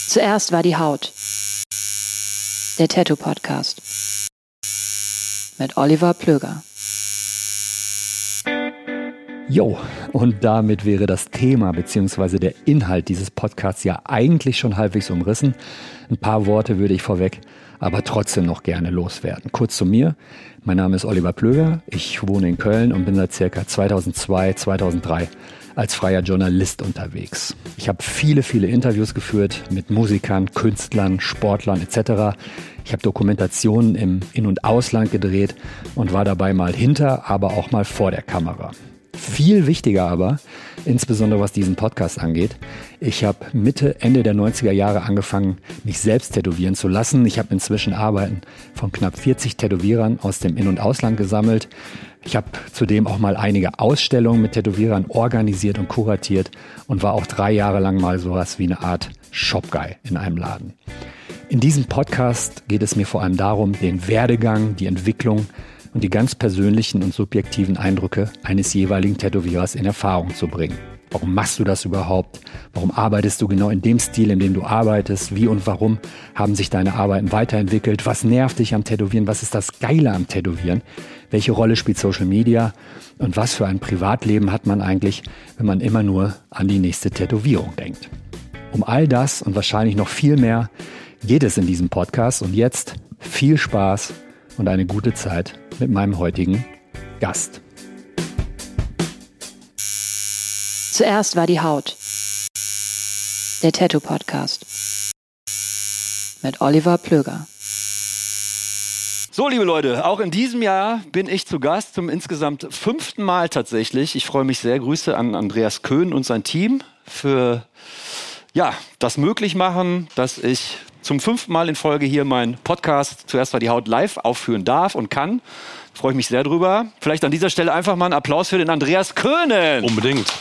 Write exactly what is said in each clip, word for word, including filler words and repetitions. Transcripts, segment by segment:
Zuerst war die Haut. Der Tattoo-Podcast. Mit Oliver Plöger. Jo, und damit wäre das Thema bzw. der Inhalt dieses Podcasts ja eigentlich schon halbwegs umrissen. Ein paar Worte würde ich vorweg, aber trotzdem noch gerne loswerden. Kurz zu mir. Mein Name ist Oliver Plöger. Ich wohne in Köln und bin seit circa zweitausendzwei, zweitausenddrei als freier Journalist unterwegs. Ich habe viele, viele Interviews geführt mit Musikern, Künstlern, Sportlern et cetera. Ich habe Dokumentationen im In- und Ausland gedreht und war dabei mal hinter, aber auch mal vor der Kamera. Viel wichtiger aber, insbesondere was diesen Podcast angeht, ich habe Mitte, Ende der neunziger Jahre angefangen, mich selbst tätowieren zu lassen. Ich habe inzwischen Arbeiten von knapp vierzig Tätowierern aus dem In- und Ausland gesammelt. Ich habe zudem auch mal einige Ausstellungen mit Tätowierern organisiert und kuratiert und war auch drei Jahre lang mal sowas wie eine Art Shopguy in einem Laden. In diesem Podcast geht es mir vor allem darum, den Werdegang, die Entwicklung und die ganz persönlichen und subjektiven Eindrücke eines jeweiligen Tätowierers in Erfahrung zu bringen. Warum machst du das überhaupt? Warum arbeitest du genau in dem Stil, in dem du arbeitest? Wie und warum haben sich deine Arbeiten weiterentwickelt? Was nervt dich am Tätowieren? Was ist das Geile am Tätowieren? Welche Rolle spielt Social Media? Und was für ein Privatleben hat man eigentlich, wenn man immer nur an die nächste Tätowierung denkt? Um all das und wahrscheinlich noch viel mehr geht es in diesem Podcast. Und jetzt viel Spaß und eine gute Zeit mit meinem heutigen Gast. Zuerst war die Haut. Der Tattoo-Podcast. Mit Oliver Plöger. So, liebe Leute, auch in diesem Jahr bin ich zu Gast, zum insgesamt fünften Mal tatsächlich. Ich freue mich sehr. Grüße an Andreas Köhn und sein Team für ja, das möglich machen, dass ich zum fünften Mal in Folge hier meinen Podcast Zuerst war die Haut live aufführen darf und kann. Freue ich mich sehr drüber. Vielleicht an dieser Stelle einfach mal einen Applaus für den Andreas Köhnen. Unbedingt.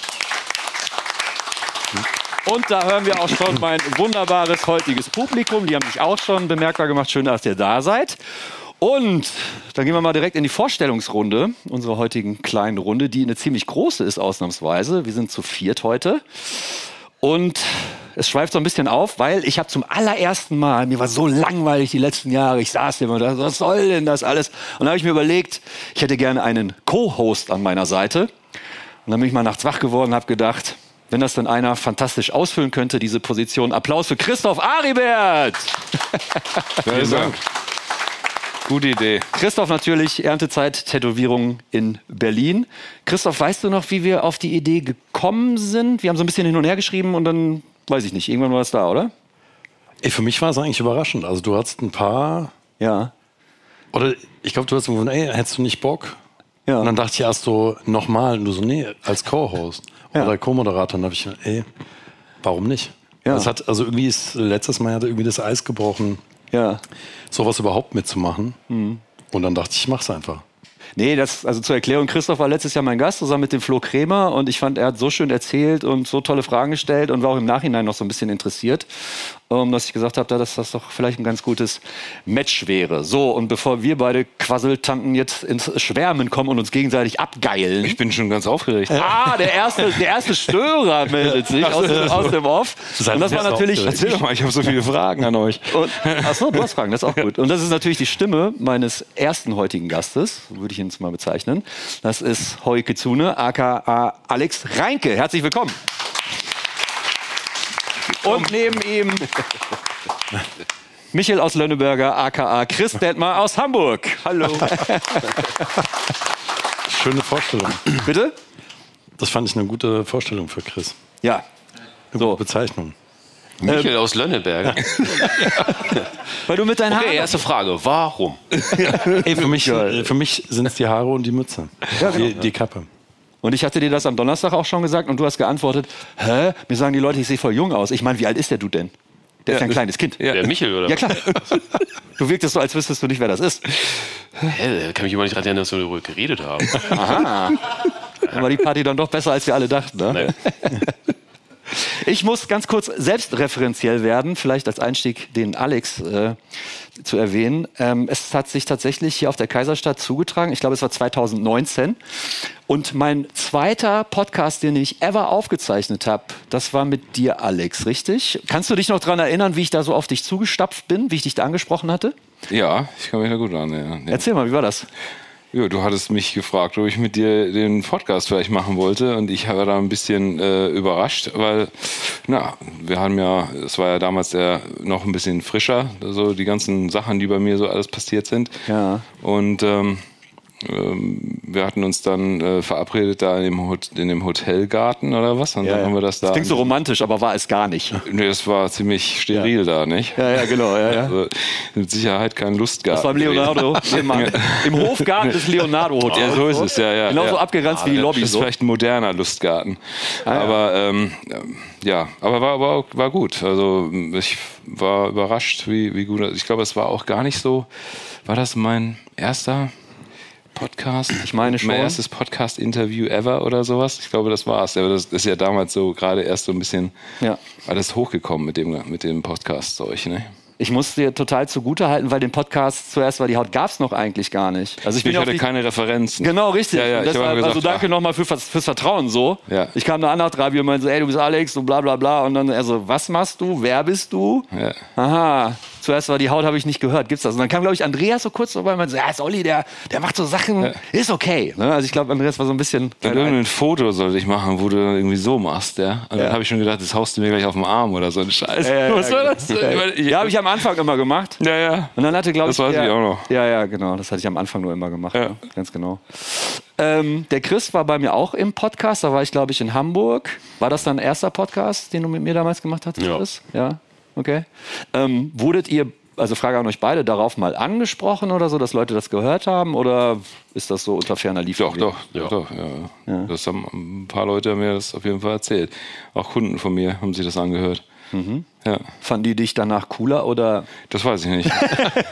Und da hören wir auch schon mein wunderbares heutiges Publikum. Die haben sich auch schon bemerkbar gemacht. Schön, dass ihr da seid. Und dann gehen wir mal direkt in die Vorstellungsrunde unserer heutigen kleinen Runde, die eine ziemlich große ist ausnahmsweise. Wir sind zu viert heute. Und es schweift so ein bisschen auf, weil ich habe zum allerersten Mal, mir war so langweilig die letzten Jahre, ich saß immer da, was soll denn das alles? Und dann habe ich mir überlegt, ich hätte gerne einen Co-Host an meiner Seite. Und dann bin ich mal nachts wach geworden und habe gedacht, wenn das dann einer fantastisch ausfüllen könnte, diese Position. Applaus für Christoph Aribert! Vielen Dank. Gute Idee. Christoph natürlich, Erntezeit-Tätowierung in Berlin. Christoph, weißt du noch, wie wir auf die Idee gekommen sind? Wir haben so ein bisschen hin und her geschrieben und dann, weiß ich nicht, irgendwann war es da, oder? Ey, für mich war es eigentlich überraschend. Also du hattest ein paar... Ja. Oder ich glaube, du hast gesagt, ey, hättest du nicht Bock? Ja. Und dann dachte ich erst so, nochmal. Und du so, nee, als Co-Host Ja. oder Co-Moderator. Und dann habe ich gedacht, ey, warum nicht? Ja. Das hat, also irgendwie ist, letztes Mal hat irgendwie das Eis gebrochen, Ja. sowas überhaupt mitzumachen. Mhm. Und dann dachte ich, ich mach's einfach. Nee, das, also zur Erklärung, Christoph war letztes Jahr mein Gast, zusammen mit dem Flo Krämer. Und ich fand, er hat so schön erzählt und so tolle Fragen gestellt und war auch im Nachhinein noch so ein bisschen interessiert, ähm, dass ich gesagt habe, dass das doch vielleicht ein ganz gutes Match wäre. So, und bevor wir beide Quasseltanten jetzt ins Schwärmen kommen und uns gegenseitig abgeilen. Ich bin schon ganz aufgeregt. Ah, der erste, der erste Störer meldet sich aus dem, aus dem Off. Und das war natürlich... Erzähl doch mal, ich habe so viele Fragen an euch. Und, achso, du hast Fragen, das ist auch gut. Und das ist natürlich die Stimme meines ersten heutigen Gastes, würde ich ihn jetzt mal bezeichnen. Das ist Hoi Kitsune, aka Alex Reinke. Herzlich willkommen. Und neben ihm Michael aus Lönneberger, aka Chris Detmar aus Hamburg. Hallo. Schöne Vorstellung. Bitte? Das fand ich eine gute Vorstellung für Chris. Ja. Eine So. gute Bezeichnung. Michael aus Lönneberger. Weil du mit deinen Haaren... Okay, erste Frage. Warum? Ey, für mich, äh, für mich sind es die Haare und die Mütze. Ja, genau. die, die Kappe. Und ich hatte dir das am Donnerstag auch schon gesagt und du hast geantwortet, hä? Mir sagen die Leute, ich sehe voll jung aus. Ich meine, wie alt ist der du denn? Der ist ja ein kleines Kind. Ja. Der Michael, oder? Ja, klar. Du wirktest so, als wüsstest du nicht, wer das ist. Hä, da kann mich immer nicht daran erinnern, dass wir darüber geredet haben. Aha. Dann war die Party dann doch besser, als wir alle dachten. Ne? Nee. Ich muss ganz kurz selbstreferenziell werden, vielleicht als Einstieg den Alex äh, zu erwähnen. Ähm, es hat sich tatsächlich hier auf der Kaiserstadt zugetragen. Ich glaube, es war zweitausendneunzehn. Und mein zweiter Podcast, den ich ever aufgezeichnet habe, das war mit dir, Alex, richtig? Kannst du dich noch daran erinnern, wie ich da so auf dich zugestapft bin, wie ich dich da angesprochen hatte? Ja, ich kann mich da gut an erinnern. Ja. Erzähl mal, wie war das? Ja, du hattest mich gefragt, ob ich mit dir den Podcast vielleicht machen wollte, und ich war da ein bisschen äh, überrascht, weil, na, wir haben ja, es war ja damals der noch ein bisschen frischer, so die ganzen Sachen, die bei mir so alles passiert sind. Ja. Und ähm, ähm, wir hatten uns dann äh, verabredet da in dem, Hot- in dem Hotelgarten oder was, und Ja, dann ja. haben wir das da. Das klingt so romantisch, aber war es gar nicht. Nee, es war ziemlich steril da, nicht? Ja, ja, genau. Ja, ja. Also, mit Sicherheit kein Lustgarten. Das war im Leonardo, im, im Hofgarten des Leonardo Hotels. Ja, so ist es, ja, ja. Genauso ja. abgeranzt wie die Lobby. Das ist So. vielleicht ein moderner Lustgarten. Ah, ja. Aber ähm, ja, aber war, war, war gut. Also ich war überrascht, wie, wie gut. Ich glaube, es war auch gar nicht so. War das mein erster Podcast? Ich meine schon. Mein erstes Podcast-Interview ever oder sowas? Ich glaube, das war's. Aber das ist ja damals so gerade erst so ein bisschen Ja. alles hochgekommen mit dem, mit dem Podcast-Zeug, ne? Ich muss dir total zugutehalten, weil den Podcast zuerst war die Haut gab es noch eigentlich gar nicht. Also ich bin Ich auf hatte die- keine Referenzen. Genau, richtig. Ja, ja, Und ich hab deshalb, aber gesagt, also danke ach. nochmal für, fürs Vertrauen so. Ja. Ich kam da an nach Trabi und meinte so, ey, du bist Alex und bla bla bla. Und dann er so, was machst du? Wer bist du? Ja. Aha. Zuerst war die Haut, habe ich nicht gehört. Gibt's das? Und dann kam, glaube ich, Andreas so kurz vorbei und meinte so, ja, ist Olli, der, der macht so Sachen, Ja. ist okay. Ne? Also ich glaube, Andreas war so ein bisschen... Und irgendein Foto sollte ich machen, wo du irgendwie so machst, ja. Und Ja. dann habe ich schon gedacht, das haust du mir gleich auf den Arm oder so ein Scheiß. Ja, ja, Was war das? Ja, habe ich am Anfang immer gemacht. Ja, ja. Und dann hatte, glaube ich, Das weiß der, ich auch noch. Ja, ja, genau. Das hatte ich am Anfang nur immer gemacht. Ja. Ja. Ganz genau. Ähm, der Chris war bei mir auch im Podcast. Da war ich, glaube ich, in Hamburg. War das dein erster Podcast, den du mit mir damals gemacht hast, Ja. Chris? Ja. Okay. Ähm, wurdet ihr, also Frage an euch beide, darauf mal angesprochen oder so, dass Leute das gehört haben? Oder ist das so unter ferner Lieferung? Doch, doch, doch, doch, ja. ja. Das haben ein paar Leute haben mir das auf jeden Fall erzählt. Auch Kunden von mir haben sich das angehört. Mhm. Ja. Fanden die dich danach cooler oder? Das weiß ich nicht.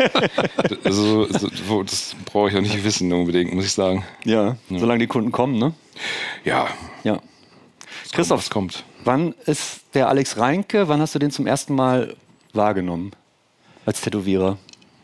also, so, das brauche ich auch nicht wissen unbedingt, muss ich sagen. Ja, solange die Kunden kommen, ne? Ja, Ja. Christoph, was kommt. wann ist der Alex Reinke, wann hast du den zum ersten Mal wahrgenommen als Tätowierer?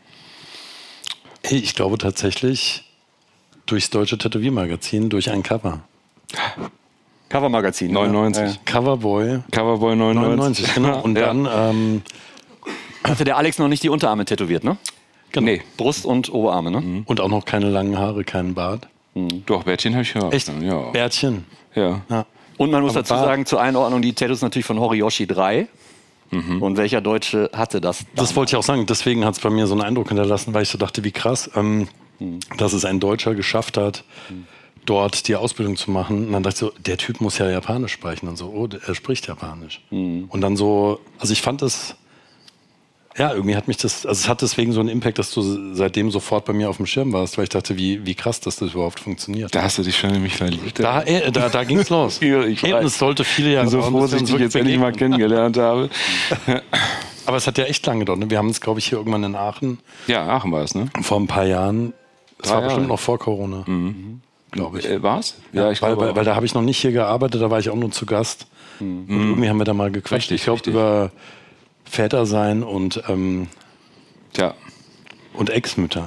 Hey, ich glaube tatsächlich durchs Deutsche Tätowiermagazin, durch ein Cover. Covermagazin. neunundneunzig. Ja. Coverboy Coverboy neunundneunzig. neunundneunzig, genau. Und Ja. dann, ähm, Hatte der Alex noch nicht die Unterarme tätowiert, ne? Genau. Nee, Brust und Oberarme, ne? und auch noch keine langen Haare, keinen Bart. doch, Bärtchen habe ich gehabt. Echt? Ja. Bärtchen. ja. Ja. Und man muss Aber dazu Bart- sagen, zur Einordnung, die Tattoos natürlich von Horiyoshi drei. Und welcher Deutsche hatte das? Das wollte ich auch sagen. Deswegen hat es bei mir so einen Eindruck hinterlassen, weil ich so dachte, wie krass, ähm, dass es ein Deutscher geschafft hat, dort die Ausbildung zu machen. Und dann dachte ich so, der Typ muss ja Japanisch sprechen. Und so, oh, der- er spricht Japanisch. Und dann so, also ich fand es, ja, irgendwie hat mich das, also es hat deswegen so einen Impact, dass du seitdem sofort bei mir auf dem Schirm warst, weil ich dachte, wie, wie krass, dass das überhaupt funktioniert. Da hast du dich schon in mich verliebt. Da, äh, da, da ging es los. Ja, ich Eben, weiß. es sollte viele Jahre Ich bin so dauern, froh, bis dass wir ich uns dich jetzt wirklich endlich mal begegnen. kennengelernt habe. Aber es hat ja echt lange gedauert. Ne? Wir haben uns, glaube ich, hier irgendwann in Aachen Ja, Aachen war es, ne? vor ein paar Jahren, das Drei war bestimmt Jahre. noch vor Corona, glaube ich. Äh, war's? Ja, ich weil, glaube weil, auch. weil da habe ich noch nicht hier gearbeitet, da war ich auch nur zu Gast. Und irgendwie haben wir da mal gequatscht. Richtig, ich glaube richtig. über Väter sein und, ähm, Tja. und Ex-Mütter.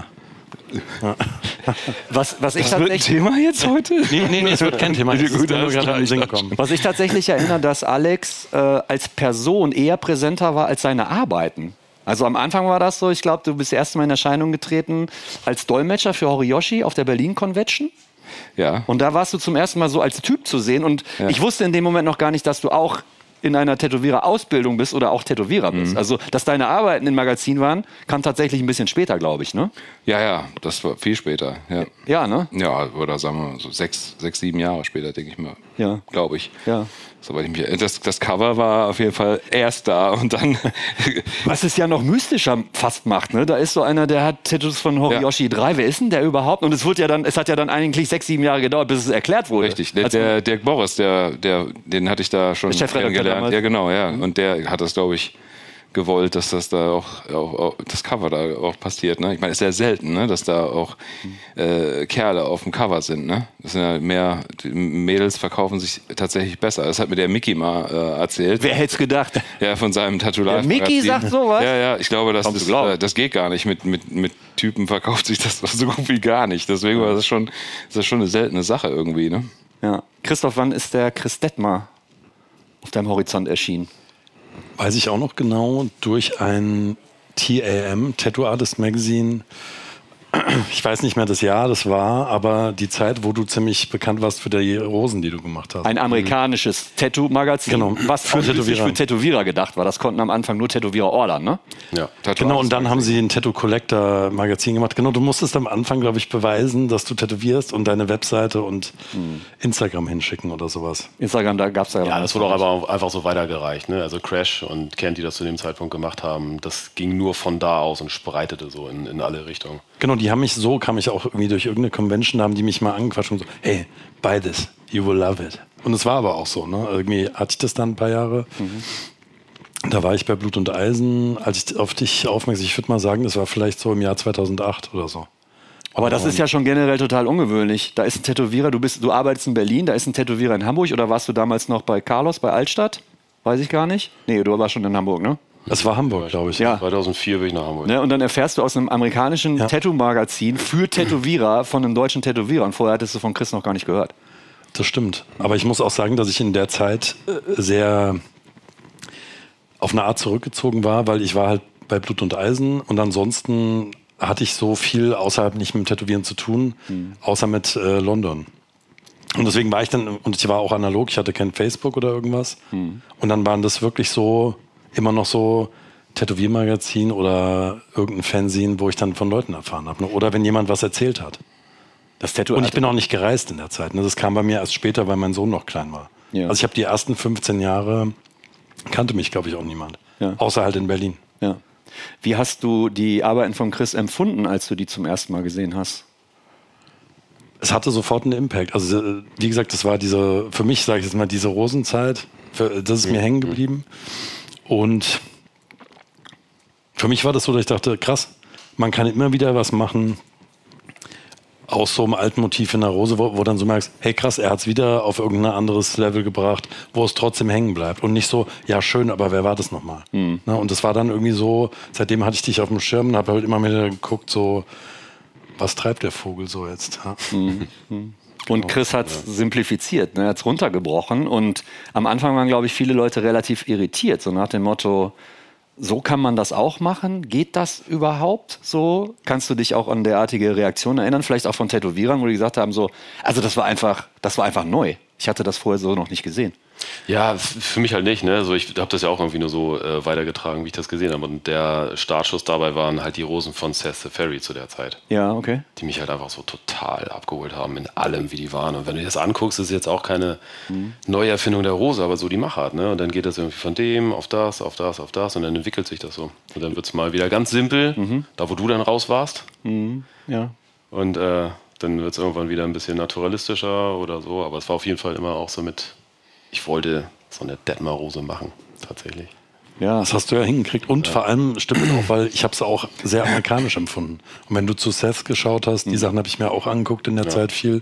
Was, was, ich Das wird ein tatsächlich, Thema jetzt heute? Nee, nee, nee, es wird kein Thema. Es ist Gut, mir nur alles gerade klar, in den ich Sinn dachte gekommen. was ich tatsächlich erinnere, dass Alex äh, als Person eher präsenter war als seine Arbeiten. Also am Anfang war das so, ich glaube, du bist erst mal in Erscheinung getreten als Dolmetscher für Horiyoshi auf der Berlin Convention. Ja. Und da warst du zum ersten Mal so als Typ zu sehen. Und Ja. ich wusste in dem Moment noch gar nicht, dass du auch in einer Tätowierer-Ausbildung bist oder auch Tätowierer bist. Also, dass deine Arbeiten im Magazin waren, kam tatsächlich ein bisschen später, glaube ich, ne? Ja, ja, das war viel später. Ja, Ja, ne? ja oder sagen wir so sechs, sechs, sieben Jahre später, denke ich mal. Ja. Glaube ich. Ja. Soweit ich mich, das, das Cover war auf jeden Fall erst da und dann. Was es ja noch mystischer fast macht, ne? Da ist so einer, der hat Tattoos von Horiyoshi drei. Wer ist denn der überhaupt? Und es wurde ja dann, es hat ja dann eigentlich sechs, sieben Jahre gedauert, bis es erklärt wurde. Richtig, der, Als- der Dirk Boris, der, der, den hatte ich da schon Der Chefredakteur kennengelernt. damals. Ja, genau, ja. Und der hat das, glaube ich, gewollt, dass das da auch, auch, auch das Cover da auch passiert. Ne? Ich meine, es ist sehr selten, ne? dass da auch äh, Kerle auf dem Cover sind. Ne? Das sind ja mehr, die Mädels verkaufen sich tatsächlich besser. Das hat mir der Mickey mal äh, erzählt. Wer hätte es gedacht? Ja, von seinem Tattoo Live. Der Mickey sagt sowas? Ja, ja, ich glaube, das, Kaum zu ist, glauben. äh, das geht gar nicht. Mit, mit, mit Typen verkauft sich das so gut wie gar nicht. Deswegen war das schon, das ist schon eine seltene Sache irgendwie. Ne? Ja. Christoph, wann ist der Chris Detmer auf deinem Horizont erschienen? Weiß ich auch noch genau, durch ein T A M, Tattoo Artist Magazine. Ich weiß nicht mehr das Jahr, das war, aber die Zeit, wo du ziemlich bekannt warst für die Rosen, die du gemacht hast. Ein amerikanisches Tattoo-Magazin, Genau. was Für für Tätowierer. für Tätowierer gedacht war. Das konnten am Anfang nur Tätowierer ordern, ne? Ja. Tattoo Genau, und Artist dann haben Magazine. sie ein Tattoo Collector Magazin gemacht. Genau, du musstest am Anfang, glaube ich, beweisen, dass du tätowierst und deine Webseite und Instagram hinschicken oder sowas. Instagram, da gab es ja Ja, das wurde auch aber einfach so weitergereicht. Ne? Also Crash und Kent, die das zu dem Zeitpunkt gemacht haben, das ging nur von da aus und spreitete so in, in alle Richtungen. Genau, die haben mich so, kam ich auch irgendwie durch irgendeine Convention, da haben die mich mal angequatscht und so, hey, buy this, you will love it. Und es war aber auch so, ne? Irgendwie hatte ich das dann ein paar Jahre. Da war ich bei Blut und Eisen, als ich auf dich aufmerksam, ich würde mal sagen, das war vielleicht so im Jahr zweitausendacht oder so. Aber das ist ja schon generell total ungewöhnlich. Da ist ein Tätowierer, du, bist, du arbeitest in Berlin, da ist ein Tätowierer in Hamburg, oder warst du damals noch bei Carlos, bei Altstadt? Weiß ich gar nicht. Nee, du warst schon in Hamburg, ne? Das war Hamburg, glaube ich. Ja. zweitausendvier bin ich nach Hamburg. Ne, und dann erfährst du aus einem amerikanischen Ja. Tattoo-Magazin für Tätowierer von einem deutschen Tätowierer. Und vorher hattest du von Chris noch gar nicht gehört. Das stimmt. Aber ich muss auch sagen, dass ich in der Zeit äh, sehr auf eine Art zurückgezogen war, weil ich war halt bei Blut und Eisen und ansonsten hatte ich so viel außerhalb nicht mit dem Tätowieren zu tun, außer mit äh, London. Und deswegen war ich dann, und ich war auch analog, ich hatte kein Facebook oder irgendwas. Und dann waren das wirklich so, immer noch so Tätowiermagazin oder irgendein Fanzine, wo ich dann von Leuten erfahren habe. Ne? Oder wenn jemand was erzählt hat. Das Tattoo Und ich bin auch nicht gereist in der Zeit. Ne? Das kam bei mir erst später, weil mein Sohn noch klein war. Ja. Also ich habe die ersten fünfzehn Jahre, kannte mich, glaube ich, auch niemand. Ja. Außer halt in Berlin. Ja. Wie hast du die Arbeiten von Chris empfunden, als du die zum ersten Mal gesehen hast? Es hatte sofort einen Impact. Also äh, wie gesagt, das war diese, für mich sage ich jetzt mal, diese Rosenzeit, für, das ist mir hängen geblieben. Und für mich war das so, dass ich dachte, krass, man kann immer wieder was machen aus so einem alten Motiv in der Rose, wo, wo dann so merkst, hey krass, er hat es wieder auf irgendein anderes Level gebracht, wo es trotzdem hängen bleibt. Und nicht so, ja schön, aber wer war das nochmal? Mhm. Na, und das war dann irgendwie so, seitdem hatte ich dich auf dem Schirm und habe halt immer wieder geguckt, so, was treibt der Vogel so jetzt? Ja? Mhm. Und Chris hat es simplifiziert, ne? Er hat es runtergebrochen. Und am Anfang waren, glaube ich, viele Leute relativ irritiert, so nach dem Motto, so kann man das auch machen? Geht das überhaupt so? Kannst du dich auch an derartige Reaktionen erinnern? Vielleicht auch von Tätowierern, wo die gesagt haben, so, also das war einfach, das war einfach neu. Ich hatte das vorher so noch nicht gesehen. Ja, f- für mich halt nicht. Ne? Also ich habe das ja auch irgendwie nur so äh, weitergetragen, wie ich das gesehen habe. Und der Startschuss dabei waren halt die Rosen von Seth the Fairy zu der Zeit, Ja, okay. die mich halt einfach so total abgeholt haben in allem, wie die waren. Und wenn du dir das anguckst, ist es jetzt auch keine Neuerfindung der Rose, aber so die Machart. Ne? Und dann geht das irgendwie von dem auf das, auf das, auf das und dann entwickelt sich das so. Und dann wird es mal wieder ganz simpel, da wo du dann raus warst. Ja. Und äh, dann wird es irgendwann wieder ein bisschen naturalistischer oder so. Aber es war auf jeden Fall immer auch so mit, ich wollte so eine Detmar-Rose machen, tatsächlich. Ja. Das hast du ja hingekriegt. Und vor allem stimmt es auch, weil ich habe es auch sehr amerikanisch empfunden. Und wenn du zu Seth geschaut hast, die Sachen habe ich mir auch angeguckt in der Zeit viel.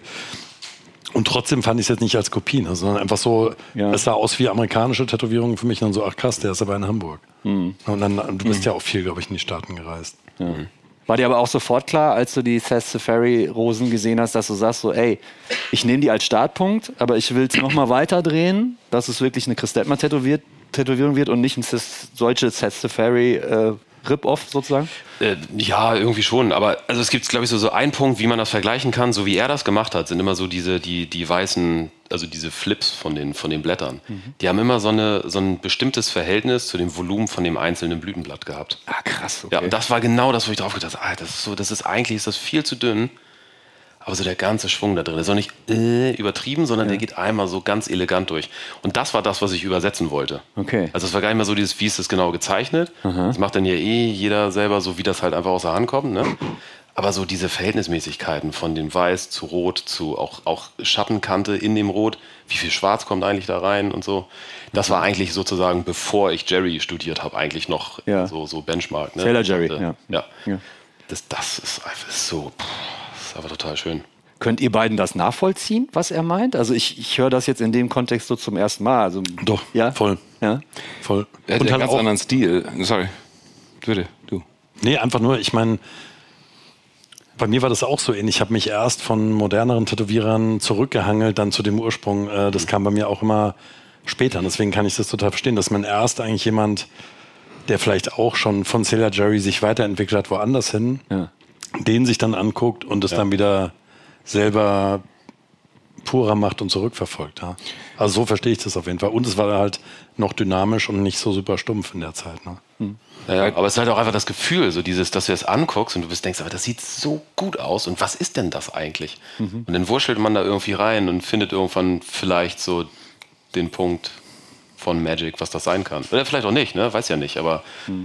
Und trotzdem fand ich es jetzt nicht als Kopie, ne, sondern einfach so, Ja. es sah aus wie amerikanische Tätowierungen für mich. Und dann so, ach krass, der ist aber in Hamburg. Und dann, du bist ja auch viel, glaube ich, in die Staaten gereist. War dir aber auch sofort klar, als du die Seth the Fairy Rosen gesehen hast, dass du sagst so, ey, ich nehme die als Startpunkt, aber ich will es nochmal weiter drehen, dass es wirklich eine Chris Detmer tätowiert, Tätowierung wird und nicht ein Seth, solche Seth the Fairy äh, Rip-Off sozusagen? Äh, ja, irgendwie schon. Aber also es gibt, glaube ich, so, so einen Punkt, wie man das vergleichen kann. So wie er das gemacht hat, sind immer so diese, die, die weißen, also diese Flips von den, von den Blättern. Die haben immer so, eine, so ein bestimmtes Verhältnis zu dem Volumen von dem einzelnen Blütenblatt gehabt. Ah, krass, okay. Ja, und das war genau das, wo ich drauf gedacht habe, ah, das ist so, das ist eigentlich ist das viel zu dünn. Aber so der ganze Schwung da drin ist auch nicht äh, übertrieben, sondern der geht einmal so ganz elegant durch. Und das war das, was ich übersetzen wollte. Okay. Also es war gar nicht mehr so dieses, wie ist das genau gezeichnet. Das macht dann ja eh jeder selber so, wie das halt einfach aus der Hand kommt. Ne? Aber so diese Verhältnismäßigkeiten von dem Weiß zu Rot zu auch, auch Schattenkante in dem Rot, wie viel Schwarz kommt eigentlich da rein und so. Das war eigentlich sozusagen, bevor ich Jerry studiert habe, eigentlich noch Ja. so, so Benchmark. Ne? Sailor Jerry, Und, äh, ja. ja. Ja. Das, das ist einfach so, pff, das ist einfach total schön. Könnt ihr beiden das nachvollziehen, was er meint? Also ich, ich höre das jetzt in dem Kontext so zum ersten Mal. Also, Doch, ja? voll. Ja? Voll. Er hat Und einen halt ganz auch, anderen Stil. Sorry. Bitte, du. nee, einfach nur, ich meine, bei mir war das auch so ähnlich. Ich habe mich erst von moderneren Tätowierern zurückgehangelt, dann zu dem Ursprung. Äh, das kam bei mir auch immer später. Und deswegen kann ich das total verstehen, dass man erst eigentlich jemand, der vielleicht auch schon von Sailor Jerry sich weiterentwickelt hat, woanders hin, Ja. den sich dann anguckt und es dann wieder selber purer macht und zurückverfolgt. Ja. Also so verstehe ich das auf jeden Fall. Und es war halt noch dynamisch und nicht so super stumpf in der Zeit. Ne? Ja, aber es ist halt auch einfach das Gefühl, so dieses, dass du es anguckst und du bist, denkst, aber das sieht so gut aus und was ist denn das eigentlich? Und dann wurschtelt man da irgendwie rein und findet irgendwann vielleicht so den Punkt von Magic, was das sein kann. Oder vielleicht auch nicht, ne? Weiß ja nicht, aber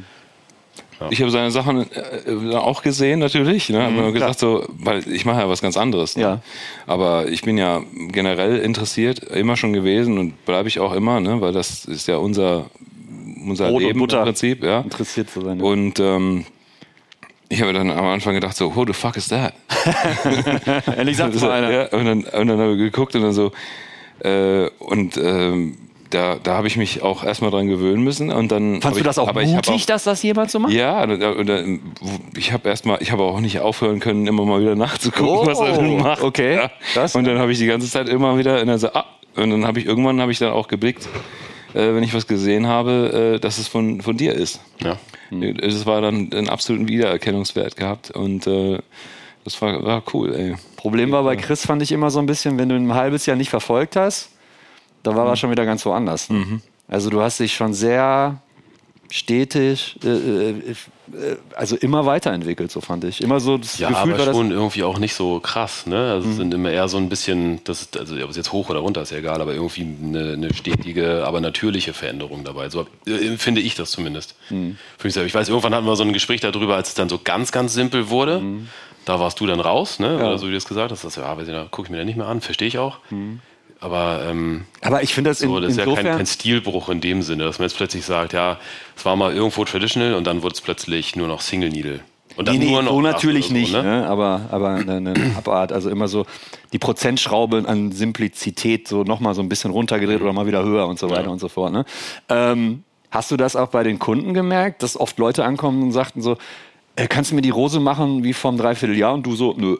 Ich habe seine Sachen äh, auch gesehen natürlich, ne? Aber mhm, gesagt so, weil ich mache ja was ganz anderes. Ne? Ja. Aber ich bin ja generell interessiert, immer schon gewesen und bleibe ich auch immer, ne? Weil das ist ja unser unser Brot und Leben Butter. im Prinzip, ja. Interessiert zu sein. Ja. Und ähm, ich habe dann am Anfang gedacht so, who the fuck is that? Endlich sagt es mal einer. Ja, und dann, und dann habe ich geguckt und dann so äh, und ähm, da, da habe ich mich auch erstmal dran gewöhnen müssen und dann Fandst du ich, das auch aber ich hab mutig, dass das jemand so macht? ja, und, und, ich habe erstmal, ich habe auch nicht aufhören können, immer mal wieder nachzugucken, Oh, was er denn macht. okay. Ja. Das- Und dann habe ich die ganze Zeit immer wieder, und dann, so, ah, und dann habe ich irgendwann habe ich dann auch geblickt, äh, wenn ich was gesehen habe, äh, dass es von, von dir ist. ja. Es war dann einen absoluten Wiedererkennungswert gehabt und äh, das war, war cool, ey. Problem war bei Chris, fand ich immer so ein bisschen, wenn du ihn ein halbes Jahr nicht verfolgt hast, da war er schon wieder ganz woanders. Ne? Also du hast dich schon sehr stetig, äh, äh, äh, also immer weiterentwickelt, so fand ich. Immer so das Ja, Gefühl aber war das. schon irgendwie auch nicht so krass, ne? Also es sind immer eher so ein bisschen, das ist, also ob es jetzt hoch oder runter ist ja egal, aber irgendwie eine, eine stetige, aber natürliche Veränderung dabei. So äh, finde ich das zumindest. Für mich selber. Ich weiß, irgendwann hatten wir so ein Gespräch darüber, als es dann so ganz, ganz simpel wurde. Da warst du dann raus, ne? Oder so wie du es gesagt hast. Das, ja, weiß ich, da gucke ich mir dann nicht mehr an, verstehe ich auch. Aber ähm, Aber ich finde das, so, in, das ist ja insofern. kein, kein Stilbruch in dem Sinne, dass man jetzt plötzlich sagt, ja, es war mal irgendwo traditional und dann wurde es plötzlich nur noch Single Needle. Und dann Nee, nee, nur noch so das natürlich oder so, nicht, ne? ne? aber, aber eine, eine Abart, also immer so die Prozentschraube an Simplizität so nochmal so ein bisschen runtergedreht oder mal wieder höher und so weiter Ja. und so fort. Ne? Ähm, hast du das auch bei den Kunden gemerkt, dass oft Leute ankommen und sagten so, äh, kannst du mir die Rose machen wie vom Dreivierteljahr? Und du so, nö.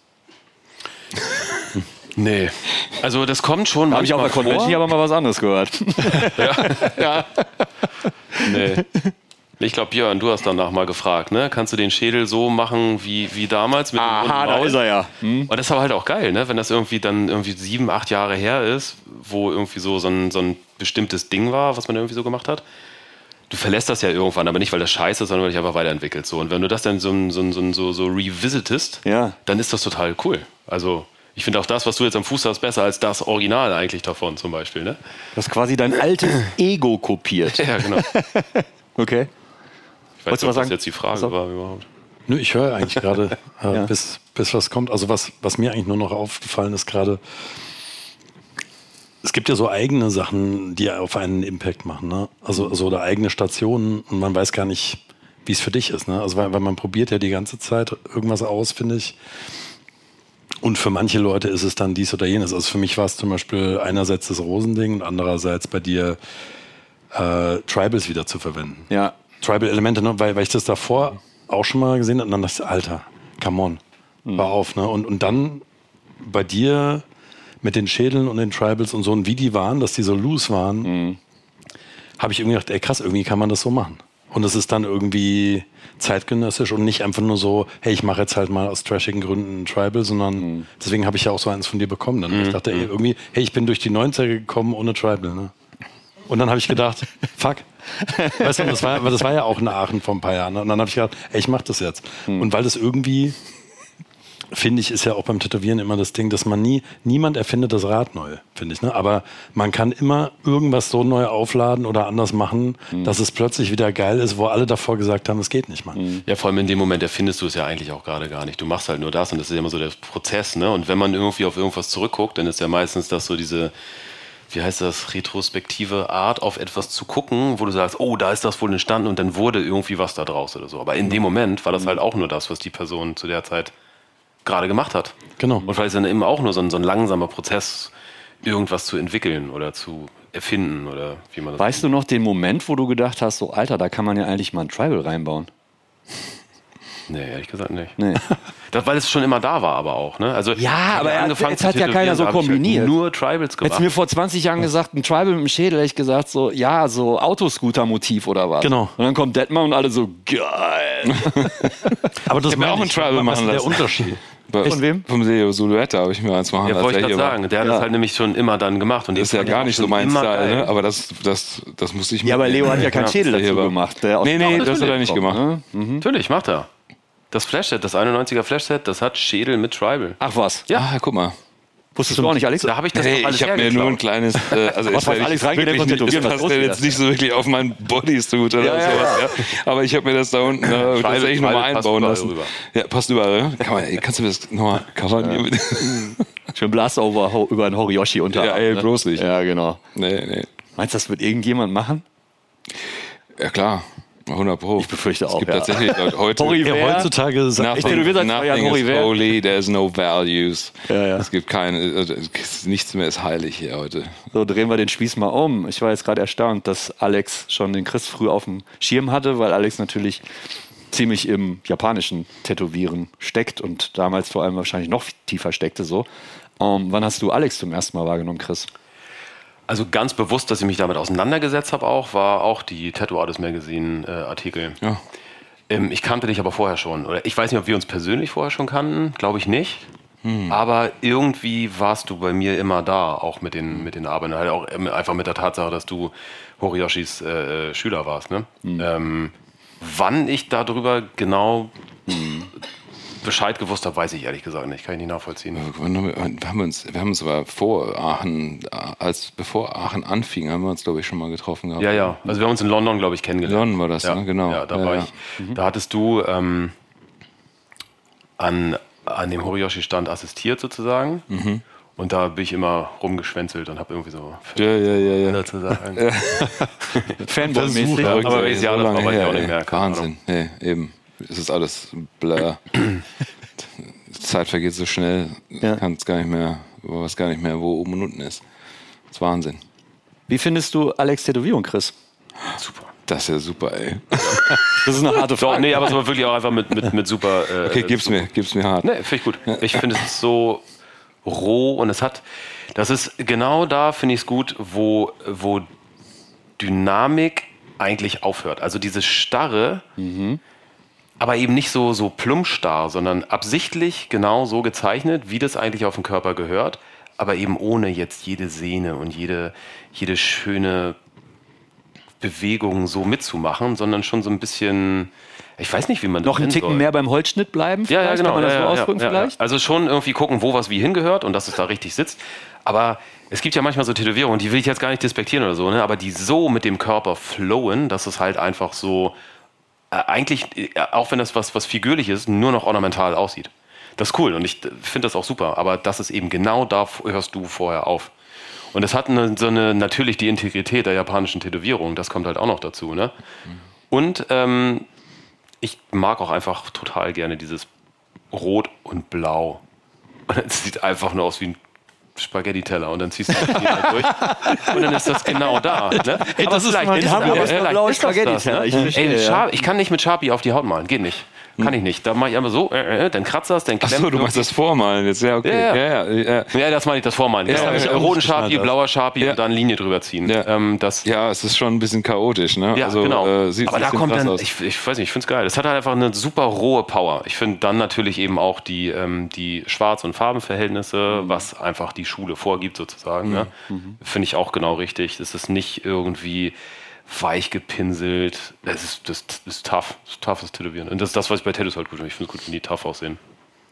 Nee. Also das kommt schon Habe ich auf der manchmal Convention vor. aber mal was anderes gehört. Nee. Ich glaube, Björn, du hast danach mal gefragt, ne? Kannst du den Schädel so machen wie, wie damals mit dem runden Maul? er ja. Und das ist aber halt auch geil, ne? Wenn das irgendwie dann irgendwie sieben, acht Jahre her ist, wo irgendwie so, so, ein, so ein bestimmtes Ding war, was man irgendwie so gemacht hat. Du verlässt das ja irgendwann, aber nicht, weil das scheiße ist, sondern weil dich einfach weiterentwickelt. So. Und wenn du das dann so, so, so, so, so revisitest, Ja. dann ist das total cool. Also ich finde auch das, was du jetzt am Fuß hast, besser als das Original eigentlich davon zum Beispiel, ne? Du hast quasi dein altes Ego kopiert. Ja, genau. Okay. Ich weiß Wolltest du nicht, was ob das sagen? jetzt die Frage Achso. war überhaupt. Nö, ich höre eigentlich gerade, äh, Ja. bis, bis was kommt. Also was, was mir eigentlich nur noch aufgefallen ist gerade, es gibt ja so eigene Sachen, die auf einen Impact machen. Ne? Also so oder eigene Stationen und man weiß gar nicht, wie es für dich ist. Ne? Also weil, weil man probiert ja die ganze Zeit irgendwas aus, finde ich. Und für manche Leute ist es dann dies oder jenes. Also für mich war es zum Beispiel einerseits das Rosending und andererseits bei dir äh, Tribals wieder zu verwenden. Ja. Tribal-Elemente, ne? weil, weil ich das davor auch schon mal gesehen habe und dann dachte ich, Alter, come on, war auf. Ne? Und, und dann bei dir mit den Schädeln und den Tribals und so und wie die waren, dass die so loose waren, Mhm. habe ich irgendwie gedacht, ey krass, irgendwie kann man das so machen. Und es ist dann irgendwie zeitgenössisch und nicht einfach nur so, hey, ich mache jetzt halt mal aus trashigen Gründen ein Tribal, sondern Mhm. deswegen habe ich ja auch so eins von dir bekommen. Dann ich dachte, ey, irgendwie, hey, ich bin durch die neunziger gekommen ohne Tribal. Ne? Und dann habe ich gedacht, fuck. Weißt du, das war, das war ja auch in Aachen vor ein paar Jahren. Ne? Und dann habe ich gedacht, ey, ich mache das jetzt. Und weil das irgendwie finde ich, ist ja auch beim Tätowieren immer das Ding, dass man nie, niemand erfindet das Rad neu, finde ich. Ne? Aber man kann immer irgendwas so neu aufladen oder anders machen, mhm. dass es plötzlich wieder geil ist, wo alle davor gesagt haben, es geht nicht, Mann. Mhm. Ja, vor allem in dem Moment erfindest du es ja eigentlich auch gerade gar nicht. Du machst halt nur das und das ist ja immer so der Prozess. Ne? Und wenn man irgendwie auf irgendwas zurückguckt, dann ist ja meistens das so diese, wie heißt das, retrospektive Art, auf etwas zu gucken, wo du sagst, oh, da ist das wohl entstanden und dann wurde irgendwie was da draus oder so. Aber in dem Moment war das halt auch nur das, was die Person zu der Zeit gerade gemacht hat. Genau. Und vielleicht ist dann eben auch nur so ein, so ein langsamer Prozess, irgendwas zu entwickeln oder zu erfinden oder wie man das Weißt du noch den Moment, wo du gedacht hast, so Alter, da kann man ja eigentlich mal ein Tribal reinbauen? Nee, ehrlich gesagt nicht. Nee. Das, weil es schon immer da war aber auch. Ne? Also, Ja, aber er- angefangen jetzt zu hat ja keiner tätowieren, so da hab ich kombiniert. halt nur Tribals Hättest gemacht. du mir vor zwanzig Jahren gesagt, ein Tribal mit dem Schädel, hätte ich gesagt, so, ja, so Autoscooter-Motiv oder was. Genau. Und dann kommt Detmar und alle so, geil. Aber das Ich hab mir meine auch ein Tribal was machen ist der lassen. Unterschied. Bei- Von wem? Vom Leo Silhouette habe ich mir eins machen Ja, wollte ich lassen. gerade Aber sagen. Der hat Ja. das halt nämlich schon immer dann gemacht. Und Das ist ja den fand gar ich nicht auch so mein schon immer Style, geil. ne? Aber das, das, das musste ich Ja, aber Leo hat ja keinen Ja, Schädel der hier dazu war- gemacht. Der aus Nee, nee, das hat er nicht kommt, gemacht. ne? Natürlich, macht er. Das Flashset, das einundneunziger Flashset, das hat Schädel mit Tribal. Ach was, Ja. Ah, guck mal. wusstest du auch nicht, Alex? Da habe ich das Nee, doch alles ich habe mir nur ein hergeklaut. kleines, äh, also Was es weiß wär Alex ich reingedenkt wirklich von nicht, Tätowieren, das was passt ja los jetzt nicht so wirklich auf meinen Bodysuit oder Ja, ja, sowas. Ja. Aber ich habe mir das da unten äh, tatsächlich nochmal passt einbauen überall lassen. rüber. Ja, passt überall. Ja? Kann man, kannst du mir das nochmal covern? hier mit? Schön Blastover ho- über einen Horiyoshi unter. Ja, ey, bloß nicht. Ja, genau. Nee, nee. Meinst du, das wird irgendjemand machen? Ja, klar. hundert Pro. Ich befürchte es auch, gibt ja. tatsächlich Leute, heute Hori- Ja, Wer? heutzutage sagt Ich tätowiere seit zwei Jahren nothing Hori is Wer. holy, there's no values. Ja, ja. Es gibt keine, also, es- nichts mehr ist heilig hier heute. So, drehen wir den Spieß mal um. Ich war jetzt gerade erstaunt, dass Alex schon den Chris früh auf dem Schirm hatte, weil Alex natürlich ziemlich im japanischen Tätowieren steckt und damals vor allem wahrscheinlich noch tiefer steckte so. Ähm, wann hast du Alex zum ersten Mal wahrgenommen, Chris? Also ganz bewusst, dass ich mich damit auseinandergesetzt habe auch, war auch die Tattoo Artist Magazine äh, Artikel. Ja. Ähm, ich kannte dich aber vorher schon. Oder ich weiß nicht, ob wir uns persönlich vorher schon kannten, glaube ich nicht. Aber irgendwie warst du bei mir immer da, auch mit den, mit den Arbeiten. Halt auch ähm, einfach mit der Tatsache, dass du Horiyoshis äh, Schüler warst. Ne? Ähm, wann ich darüber genau Bescheid gewusst habe, weiß ich ehrlich gesagt nicht. Kann ich nicht nachvollziehen. Wann haben Wir wir haben uns, wir haben uns aber vor Aachen, als bevor Aachen anfing, haben wir uns, glaube ich, schon mal getroffen gehabt. Ja, ja. Also wir haben uns in London, glaube ich, kennengelernt. London war das, ja. ne? Genau. Ja, da Ja, war ja. ich. Da hattest du ähm, an, an dem Horiyoshi-Stand assistiert sozusagen. Mhm. Und da bin ich immer rumgeschwänzelt und habe irgendwie so Ja, ja, ja, ja. dazu sagen. Fanboy-mäßig. Verrückt, aber ey, welches Jahr das war, weiß ich her, auch nicht ey. mehr. Keine Wahnsinn. Nee, eben. Es ist alles blur. Die Zeit vergeht so schnell, Ja. kann es gar nicht mehr, du weißt gar nicht mehr, wo oben und unten ist. Das ist Wahnsinn. Wie findest du Alex Tätowierung, Chris? Super. Das ist ja super, ey. Das ist eine harte Doch, Frage. nee, aber es war wirklich auch einfach mit, mit, mit super. Äh, Okay, gib's mir, gib's mir hart. Nee, finde ich gut. Ich finde es so roh und es hat, das ist genau da, finde ich es gut, wo, wo Dynamik eigentlich aufhört. Also dieses Starre, aber eben nicht so, so plumpstarr, sondern absichtlich genau so gezeichnet, wie das eigentlich auf den Körper gehört, aber eben ohne jetzt jede Sehne und jede, jede schöne Bewegung so mitzumachen, sondern schon so ein bisschen, ich weiß nicht, wie man das Noch einen nennen Ticken soll. mehr beim Holzschnitt bleiben? Ja, ja, vielleicht? genau. Kann man das ja, so ja, ausdrücken ja, vielleicht? Ja. Also schon irgendwie gucken, wo was wie hingehört und dass es da richtig sitzt. Aber es gibt ja manchmal so Tätowierungen, die will ich jetzt gar nicht despektieren oder so, ne? Aber die so mit dem Körper flowen, dass es halt einfach so, äh, eigentlich, äh, auch wenn das was, was figürlich ist, nur noch ornamental aussieht. Das ist cool und ich finde das auch super. Aber das ist eben genau da hörst du vorher auf. Und es hat eine, so eine, natürlich die Integrität der japanischen Tätowierung, das kommt halt auch noch dazu. Ne? Und ähm, ich mag auch einfach total gerne dieses Rot und Blau. Und es sieht einfach nur aus wie ein Spaghetti-Teller und dann ziehst du die halt durch und dann ist das genau da. Ne? Ey, Aber das ist vielleicht mein ist Hamburg, aber ist der vielleicht blaue ist das das, Spaghetti-Teller. ne? Ich verstehe, Ey, mit ja. Sharp- ich kann nicht mit Sharpie auf die Haut malen, geht nicht. Kann ich nicht. Da mache ich einfach so, äh, äh, dann kratzt das, dann klemmt Achso, du machst das Vormalen jetzt, ja, okay. Ja, Ja, ja, ja. Ja, das meine ich, das Vormalen. Ja, hab ich äh, auch roten nicht Sharpie, geschnallt, blauer Sharpie Ja. und dann Linie drüber ziehen. Ja. Ähm, das, Ja, es ist schon ein bisschen chaotisch, ne? ja, also, genau. Äh, sieht Aber ein da bisschen kommt krass dann, aus. ich, ich weiß nicht, ich finde es geil. Es hat halt einfach eine super rohe Power. Ich finde dann natürlich eben auch die, ähm, die Schwarz- und Farbenverhältnisse, Mhm. was einfach die Schule vorgibt sozusagen. Ne? Finde ich auch genau richtig. Es ist nicht irgendwie weich gepinselt. Es ist, das, das ist tough. Das ist toughes Tätowieren. Und das ist das, was ich bei Tattoos halt gut finde. Ich finde es gut, wenn die tough aussehen.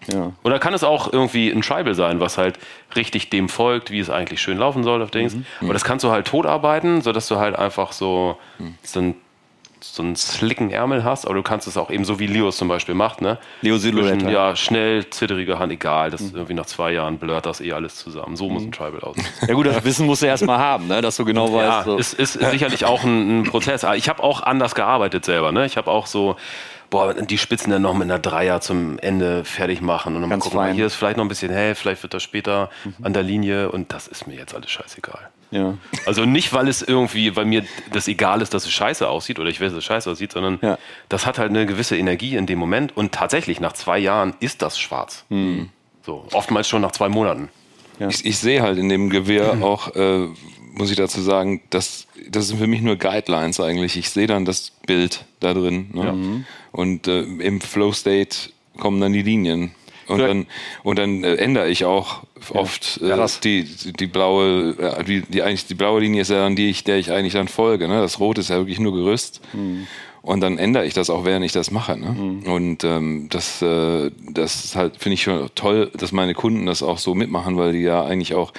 Ja. Oder kann es auch irgendwie ein Tribal sein, was halt richtig dem folgt, wie es eigentlich schön laufen soll auf Dings. Mhm. Aber das kannst du halt totarbeiten, sodass du halt einfach so, mhm. so ein so einen slicken Ärmel hast, aber du kannst es auch eben so wie Leo es zum Beispiel macht, ne? Leo Silhouette. Ja, schnell, zitterige Hand, egal, das mhm. irgendwie nach zwei Jahren blurrt das eh alles zusammen. So mhm. muss ein Tribal aussehen. Ja gut, das Wissen musst du erst mal haben, ne? Dass du genau weißt. Ja, so. ist, ist sicherlich auch ein, ein Prozess. Ich habe auch anders gearbeitet selber, ne? Ich habe auch so, boah, die Spitzen dann noch mit einer Dreier zum Ende fertig machen und dann mal gucken, mal, hier ist vielleicht noch ein bisschen hell, vielleicht wird das später mhm. an der Linie und das ist mir jetzt alles scheißegal. Ja. Also nicht, weil es irgendwie, weil mir das egal ist, dass es scheiße aussieht oder ich weiß, dass es scheiße aussieht, sondern ja. das hat halt eine gewisse Energie in dem Moment und tatsächlich nach zwei Jahren ist das schwarz. Mhm. So, oftmals schon nach zwei Monaten. Ja. Ich, ich sehe halt in dem Gewehr mhm. auch, äh, muss ich dazu sagen, dass das sind für mich nur Guidelines eigentlich. Ich sehe dann das Bild da drin. Ne? Ja. Und äh, im Flow-State kommen dann die Linien. Und dann, und dann äh, ändere ich auch oft äh, ja, die, die blaue, ja, die, die eigentlich die blaue Linie ist ja dann die, ich, der ich eigentlich dann folge. Ne? Das Rote ist ja wirklich nur Gerüst. Mhm. Und dann ändere ich das auch, während ich das mache. Ne? Mhm. Und ähm, das, äh, das ist halt, finde ich schon toll, dass meine Kunden das auch so mitmachen, weil die ja eigentlich auch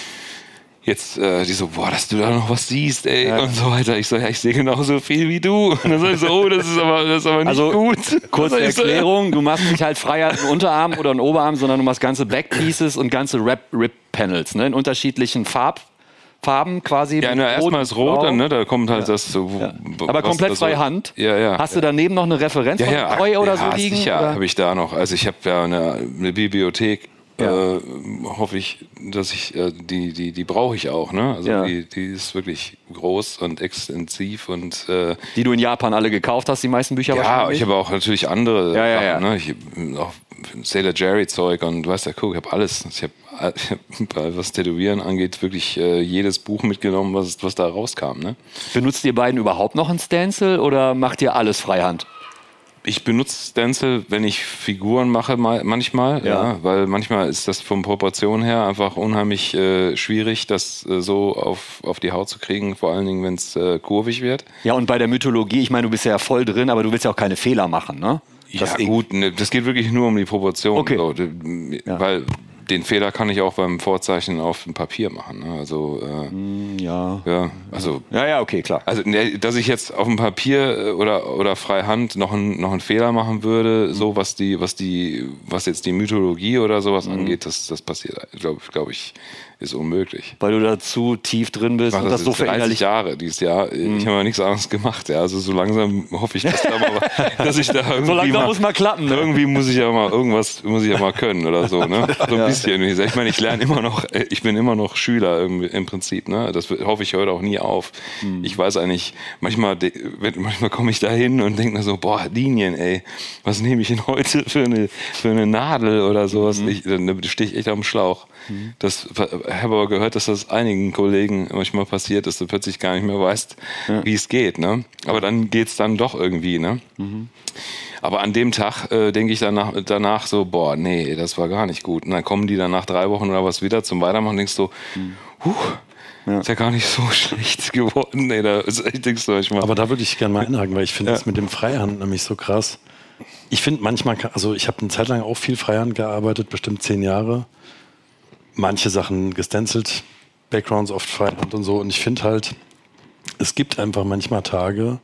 jetzt, äh, die so, boah, dass du da noch was siehst, ey, ja. und so weiter. Ich so, ja, ich sehe genauso viel wie du. Und dann sag ich so, oh, das ist aber, das ist aber nicht also, gut. Kurze Erklärung, du machst nicht halt frei einen Unterarm oder einen Oberarm, sondern du machst ganze Backpieces und ganze Rip-Panels, ne, in unterschiedlichen Farb, Farben quasi. Ja, na, erstmal ist rot, dann, ne, da kommt halt ja. das so. Ja. Aber komplett also, freie Hand. Ja, ja. Hast du daneben noch eine Referenz ja, ja. von Treu oder ja, so liegen? Ja, habe ich da noch. Also ich habe ja eine, eine Bibliothek. Ja. Äh, hoffe ich, dass ich äh, die die die brauche ich auch, ne? Also ja. die die ist wirklich groß und extensiv und äh, die du in Japan alle gekauft hast, die meisten Bücher ja, wahrscheinlich. Ja, ich habe auch natürlich andere ja, ja, Sachen, ja. ne? Ich auch Sailor Jerry Zeug und du weißt ja, guck, ich habe alles. Ich habe hab, was Tätowieren angeht, wirklich äh, jedes Buch mitgenommen, was was da rauskam, ne? Benutzt ihr beiden überhaupt noch ein Stencil oder macht ihr alles Freihand? Ich benutze Stencil, wenn ich Figuren mache, manchmal, ja. ja, weil manchmal ist das von Proportion her einfach unheimlich äh, schwierig, das äh, so auf, auf die Haut zu kriegen, vor allen Dingen, wenn es äh, kurvig wird. Ja, und bei der Mythologie, ich meine, du bist ja voll drin, aber du willst ja auch keine Fehler machen, ne? Das ja, gut, ne, das geht wirklich nur um die Proportion. Okay. So, ja. Weil den Fehler kann ich auch beim Vorzeichnen auf dem Papier machen. Ne? Also, äh, ja. Ja, also, ja, ja, okay, klar. Also, ne, dass ich jetzt auf dem Papier oder, oder freihand noch, ein, noch einen Fehler machen würde, mhm. so was die, was die, was jetzt die Mythologie oder sowas mhm. angeht, das, das passiert, glaube glaub ich, ist unmöglich. Weil du da zu tief drin bist und das, das so verinnerlicht. dreißig Jahre dieses Jahr. Mhm. Ich habe mal nichts anderes gemacht. Ja. Also so langsam hoffe ich, dass, da mal, dass ich da irgendwie so langsam mal, muss mal klappen. Ne? Irgendwie muss ich ja mal irgendwas, muss ich ja mal können oder so. Ne? So ein ja. bisschen. Ich meine, ich lerne immer noch, ich bin immer noch Schüler irgendwie im Prinzip. Ne? Das hoffe ich heute auch nie auf. Mhm. Ich weiß eigentlich, manchmal, manchmal komme ich da hin und denke mir so, boah, Linien, ey, was nehme ich denn heute für eine, für eine Nadel oder sowas? Mhm. Ich, dann stehe ich echt am Schlauch. Mhm. Das ich habe aber gehört, dass das einigen Kollegen manchmal passiert, dass du plötzlich gar nicht mehr weißt, ja. wie es geht. Ne? Aber dann geht es dann doch irgendwie. Ne? Mhm. Aber an dem Tag äh, denke ich danach, danach so, boah, nee, das war gar nicht gut. Und dann kommen die dann nach drei Wochen oder was wieder zum Weitermachen und denkst so, mhm. huh, ja. ist ja gar nicht so schlecht geworden. Nee, da ist echt nichts manchmal. Aber da würde ich gerne mal einhaken, weil ich finde ja. das mit dem Freihand nämlich so krass. Ich finde manchmal, also ich habe eine Zeit lang auch viel Freihand gearbeitet, bestimmt zehn Jahre. Manche Sachen gestencelt, Backgrounds oft Freihand und so. Und ich finde halt, es gibt einfach manchmal Tage,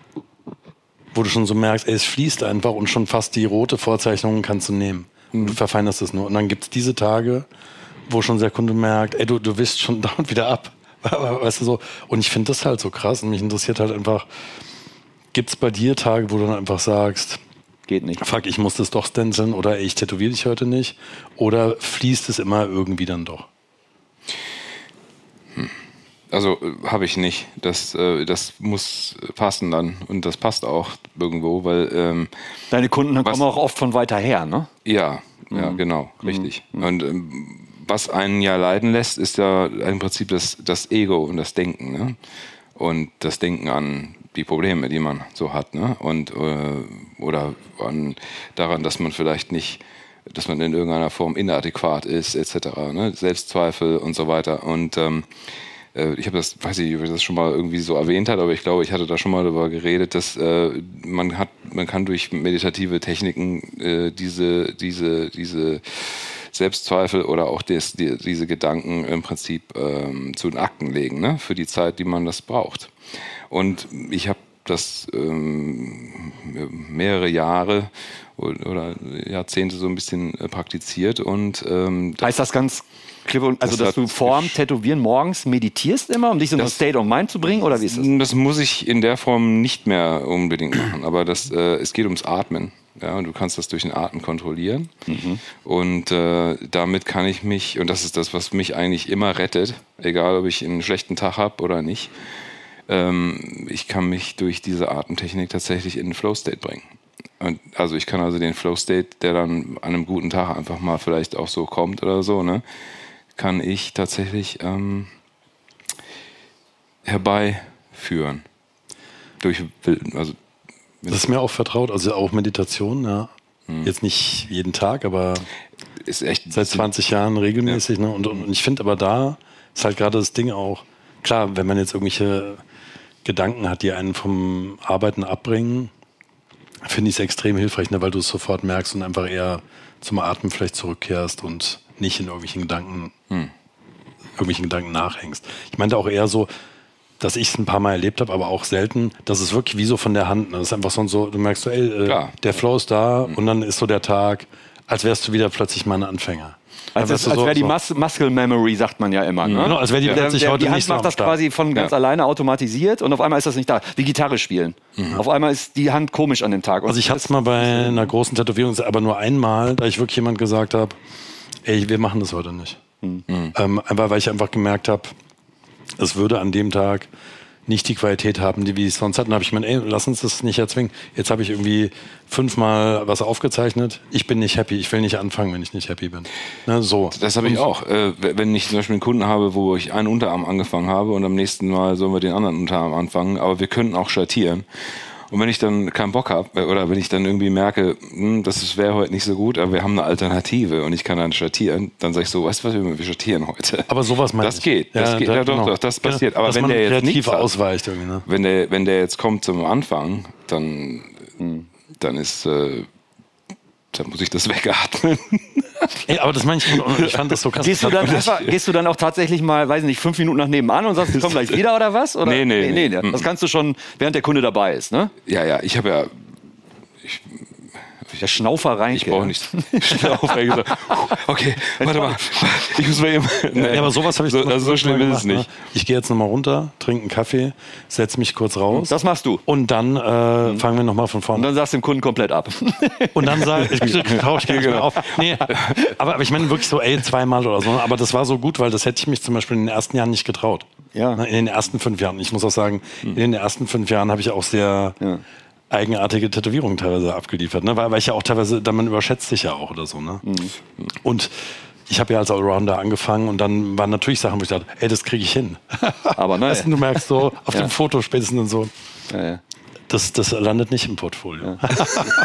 wo du schon so merkst, ey, es fließt einfach und schon fast die rote Vorzeichnung kannst du nehmen. Mhm. Du verfeinerst es nur. Und dann gibt es diese Tage, wo schon der Kunde merkt, ey, du, du wischst schon dauernd wieder ab. Weißt du so? Und ich finde das halt so krass. Und mich interessiert halt einfach, gibt es bei dir Tage, wo du dann einfach sagst, geht nicht. Fuck, ich muss das doch stenciln oder ey, ich tätowiere dich heute nicht. Oder fließt es immer irgendwie dann doch? Hm. Also äh, habe ich nicht. Das, äh, das muss passen dann. Und das passt auch irgendwo, weil ähm, deine Kunden was, kommen auch oft von weiter her, ne? Ja, mhm. ja, genau, richtig. Mhm. Und ähm, was einen ja leiden lässt, ist ja im Prinzip das, das Ego und das Denken. Ne? Und das Denken an die Probleme, die man so hat, ne? Und äh, oder an, daran, dass man vielleicht nicht, dass man in irgendeiner Form inadäquat ist, et cetera. Ne? Selbstzweifel und so weiter. Und ähm, äh, ich habe das, weiß ich, ob ich das schon mal irgendwie so erwähnt hat, aber ich glaube, ich hatte da schon mal darüber geredet, dass äh, man hat, man kann durch meditative Techniken äh, diese, diese, diese Selbstzweifel oder auch des, die, diese Gedanken im Prinzip ähm, zu den Akten legen, ne? Für die Zeit, die man das braucht. Und ich habe das ähm, mehrere Jahre oder Jahrzehnte so ein bisschen praktiziert und ähm, heißt das ganz klipp und also das dass du vorm Tätowieren morgens meditierst immer, um dich in so ein State of Mind zu bringen, oder wie ist das? Das muss ich in der Form nicht mehr unbedingt machen, aber das, äh, es geht ums Atmen. Ja, und du kannst das durch den Atem kontrollieren. Mhm. Und äh, damit kann ich mich, und das ist das, was mich eigentlich immer rettet, egal ob ich einen schlechten Tag habe oder nicht, ähm, ich kann mich durch diese Atemtechnik tatsächlich in den Flow-State bringen. Und also ich kann also den Flow-State, der dann an einem guten Tag einfach mal vielleicht auch so kommt oder so, ne, kann ich tatsächlich ähm, herbeiführen. Durch, also das ist mir auch vertraut, also auch Meditation, ja. Hm. Jetzt nicht jeden Tag, aber ist echt seit zwanzig Jahren regelmäßig. Ja. Ne? Und, und ich finde aber da ist halt gerade das Ding auch, klar, wenn man jetzt irgendwelche Gedanken hat, die einen vom Arbeiten abbringen, finde ich es extrem hilfreich, ne? Weil du es sofort merkst und einfach eher zum Atmen vielleicht zurückkehrst und nicht in irgendwelchen Gedanken, hm. irgendwelchen Gedanken nachhängst. Ich meinte auch eher so, dass ich es ein paar Mal erlebt habe, aber auch selten, dass es wirklich wie so von der Hand, ne? Das ist einfach so, du merkst so, ey, äh, der Flow ist da, mhm. und dann ist so der Tag, als wärst du wieder plötzlich mal ein Anfänger. Als, als, als so, wäre die Mus Muscle Memory, sagt man ja immer. Ne? Genau, als wäre die plötzlich der, der, heute die Hand nicht macht das quasi von ganz ja. alleine automatisiert und auf einmal ist das nicht da. Wie Gitarre spielen. Mhm. Auf einmal ist die Hand komisch an dem Tag. Und also ich hatte es mal bei einer großen Tätowierung, aber nur einmal, da ich wirklich jemand gesagt habe, ey, wir machen das heute nicht. Mhm. Ähm, einfach, weil ich einfach gemerkt habe, es würde an dem Tag nicht die Qualität haben, die wir es sonst hatten. Da habe ich gemeint, ey, lass uns das nicht erzwingen. Jetzt habe ich irgendwie fünfmal was aufgezeichnet. Ich bin nicht happy. Ich will nicht anfangen, wenn ich nicht happy bin. Ne, so. Das habe ich auch. Äh, wenn ich zum Beispiel einen Kunden habe, wo ich einen Unterarm angefangen habe und am nächsten Mal sollen wir den anderen Unterarm anfangen, aber wir könnten auch schattieren. Und wenn ich dann keinen Bock habe oder wenn ich dann irgendwie merke, hm, das wäre heute nicht so gut, aber wir haben eine Alternative und ich kann dann schattieren, dann sage ich so, weißt du was, wir schattieren heute. Aber sowas meine das ich. Geht, das ja, geht, da, ja doch, genau. doch, das passiert. Ja, aber wenn der jetzt nicht ausweicht, irgendwie, ne? wenn der, wenn der jetzt kommt zum Anfang, dann, hm. dann ist, äh, dann muss ich das wegatmen. Ey, aber das meine ich, ich fand das so krass. Gehst du, dann einfach, gehst du dann auch tatsächlich mal, weiß nicht, fünf Minuten nach nebenan und sagst, ich komm gleich wieder oder was? Oder? Nee, nee, nee, nee. Das kannst du schon, während der Kunde dabei ist, ne? Ja, ja, ich habe ja... Ich, der Schnaufer rein. Ich brauche nicht. Schnaufer gesagt. Okay, warte mal. Ich muss mal eben. Nee. Ja, aber sowas habe ich so, also so schlimm ist es nicht. Ne? Ich gehe jetzt nochmal runter, trinke einen Kaffee, setze mich kurz raus. Das machst du. Und dann äh, mhm. fangen wir nochmal von vorne. Und dann sagst du dem Kunden komplett ab. Und dann sag ich, ich traue ich gar nicht mehr auf. Nee, aber, aber ich meine wirklich so, ey, zweimal oder so. Aber das war so gut, weil das hätte ich mich zum Beispiel in den ersten Jahren nicht getraut. Ja. In den ersten fünf Jahren. Ich muss auch sagen, mhm. in den ersten fünf Jahren habe ich auch sehr... Ja. eigenartige Tätowierungen teilweise abgeliefert, ne? weil, weil ich ja auch teilweise, dann man überschätzt sich ja auch oder so. Ne? Mhm. Und ich habe ja als Allrounder angefangen und dann waren natürlich Sachen, wo ich dachte, ey, das kriege ich hin. Aber nein. Weißt du, du merkst so auf ja. dem Foto spätestens und so, ja, ja. Das, das landet nicht im Portfolio. Ja.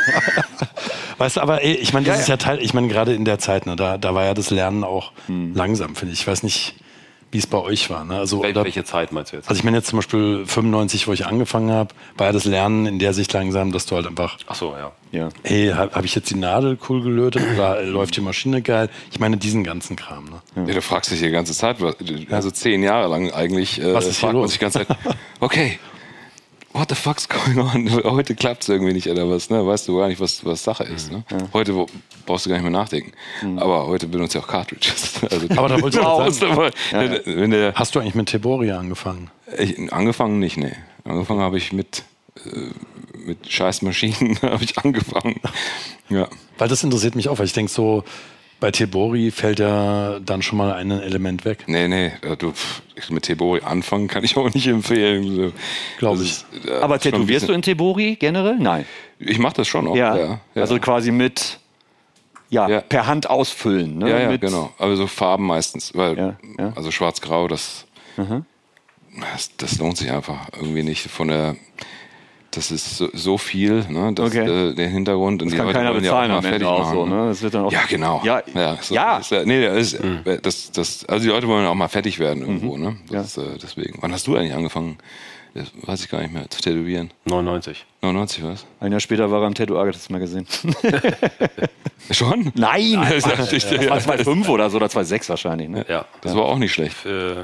Weißt du, aber ey, ich meine, das ja, ist ja Teil, ich meine, gerade in der Zeit, ne, da, da war ja das Lernen auch mhm. langsam, finde ich. Ich weiß nicht, wie es bei euch war. Ne? Also, Wel welche Zeit meinst du jetzt? Also ich meine jetzt zum Beispiel fünfundneunzig, wo ich angefangen habe, war ja das Lernen in der Sicht langsam, dass du halt einfach... Ach so, ja. ja. Hey, habe hab ich jetzt die Nadel cool gelötet oder läuft die Maschine geil? Ich meine diesen ganzen Kram. Ne? Ja. Ja, du fragst dich die ganze Zeit, also zehn Jahre lang eigentlich, äh, was ist hier los? Die ganze Zeit, okay, what the fuck's going on? Heute klappt es irgendwie nicht oder was, ne? Weißt du gar nicht, was, was Sache ist. Ne? Ja. Heute wo, brauchst du gar nicht mehr nachdenken. Mhm. Aber heute benutzt ja auch Cartridges. Also, aber da wolltest du auch sagen, ja, ja. Wenn der, hast du eigentlich mit Teboria angefangen? Ich, angefangen nicht, nee. Angefangen habe ich mit, äh, mit Scheißmaschinen habe ich angefangen. Ja. Weil das interessiert mich auch, weil ich denke so, bei Tebori fällt ja dann schon mal ein Element weg. Nee, nee, du, mit Tebori anfangen kann ich auch nicht empfehlen. Glaube ich. Äh, Aber tätowierst du in Tebori generell? Nein. Ich mache das schon auch. Ja. Ja, ja. Also quasi mit, ja, ja, per Hand ausfüllen. Ne? Ja, ja, mit genau. Aber so Farben meistens. Weil, ja, ja. Also schwarz-grau, das, mhm. das, das lohnt sich einfach irgendwie nicht. Von der das ist so, so viel, ne, das, Okay. äh, der Hintergrund. Und Das die kann Leute keiner wollen ja bezahlen auch am mal Ende fertig auch machen, so, ne? ne? Das wird dann auch Ja, genau. Ja, Ja, so, ja. Ist, ja, nee, das, ist, das, das, also die Leute wollen auch mal fertig werden irgendwo, ne? Das Ja. ist, äh, deswegen. Wann hast du eigentlich angefangen, das weiß ich gar nicht mehr, zu tätowieren? neunundneunzig. neunundneunzig, was? Ein Jahr später war er am Tattoo Artist Magazin. Schon? Nein! Das, Das war zwei Komma fünf oder so, oder zwei Komma sechs wahrscheinlich, ne? Ja. das war auch nicht schlecht. Für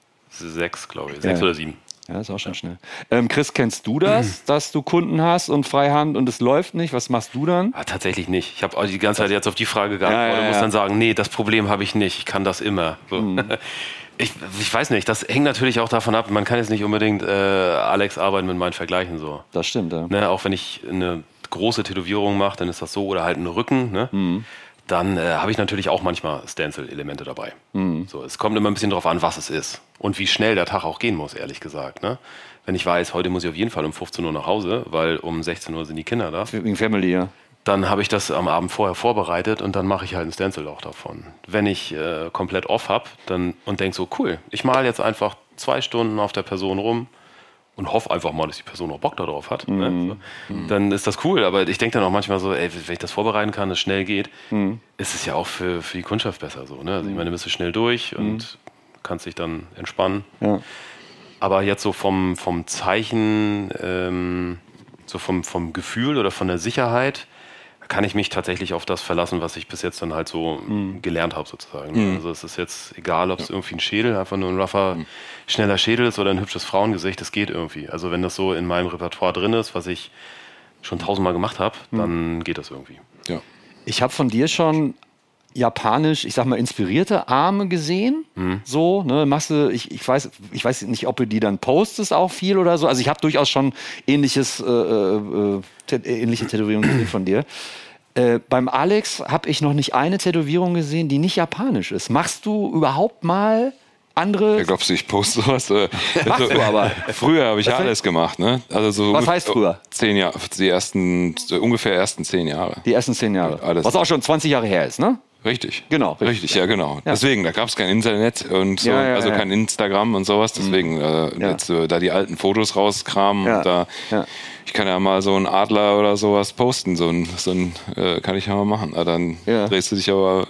sechs, glaube ich. Sechs Ja. oder sieben. Ja, ist auch schon schnell. Ähm, Chris, kennst du das, dass du Kunden hast und Freihand und es läuft nicht? Was machst du dann? Ah, tatsächlich nicht. Ich habe die ganze Zeit jetzt auf die Frage geantwortet Ja, ja, und muss ja. dann sagen, nee, das Problem habe ich nicht. Ich kann das immer. So. Ich, ich weiß nicht, das hängt natürlich auch davon ab, man kann jetzt nicht unbedingt äh, Alex arbeiten mit meinen Vergleichen so. Das stimmt, ja. Ne, auch wenn ich eine große Tätowierung mache, dann ist das so, oder halt einen Rücken, ne? Dann äh, habe ich natürlich auch manchmal Stencil-Elemente dabei. So, es kommt immer ein bisschen drauf an, was es ist und wie schnell der Tag auch gehen muss, ehrlich gesagt. Ne? Wenn ich weiß, heute muss ich auf jeden Fall um fünfzehn Uhr nach Hause, weil um sechzehn Uhr sind die Kinder da, Wegen Family, ja. dann habe ich das am Abend vorher vorbereitet und dann mache ich halt ein Stencil auch davon. Wenn ich äh, komplett off habe dann, und denke so, cool, ich male jetzt einfach zwei Stunden auf der Person rum und hoffe einfach mal, dass die Person auch Bock darauf hat, ne? so. Dann ist das cool. Aber ich denke dann auch manchmal so, ey, wenn ich das vorbereiten kann, es schnell geht, ist es ja auch für, für die Kundschaft besser so. Ne? Also ich meine, du bist du schnell durch und kannst dich dann entspannen. Ja. Aber jetzt so vom, vom Zeichen, ähm, so vom, vom Gefühl oder von der Sicherheit, kann ich mich tatsächlich auf das verlassen, was ich bis jetzt dann halt so mm. gelernt habe sozusagen. Mm. Also es ist jetzt egal, ob es ja. irgendwie ein Schädel, einfach nur ein rougher, mm. schneller Schädel ist oder ein hübsches Frauengesicht, das geht irgendwie. Also wenn das so in meinem Repertoire drin ist, was ich schon tausendmal gemacht habe, mm. dann geht das irgendwie. Ja. Ich habe von dir schon japanisch, ich sag mal, inspirierte Arme gesehen. Mhm. So, ne, Masse, ich, ich, weiß, ich weiß nicht, ob du die dann postest auch viel oder so. Also ich habe durchaus schon ähnliches, äh, äh, tä- ähnliche Tätowierungen gesehen von dir. Äh, beim Alex habe ich noch nicht eine Tätowierung gesehen, die nicht japanisch ist. Machst du überhaupt mal andere? Ja, glaubst du, ich poste sowas? Machst also, du aber. Früher habe ich Was alles gemacht, ne? Also so Was heißt früher? Zehn Jahre, die ersten, ungefähr ersten zehn Jahre. Die ersten zehn Jahre. Alles. Was auch schon zwanzig Jahre her ist, ne? Richtig. Genau, richtig. Richtig, ja, genau. Ja. Deswegen, da gab es kein Internet und so, Ja, ja, also ja. kein Instagram und sowas. Deswegen, äh, Ja. jetzt äh, da die alten Fotos rauskramen Ja. und da, Ja. ich kann ja mal so einen Adler oder sowas posten, so ein, so ein äh, kann ich ja mal machen. Aber dann Ja. drehst du dich aber,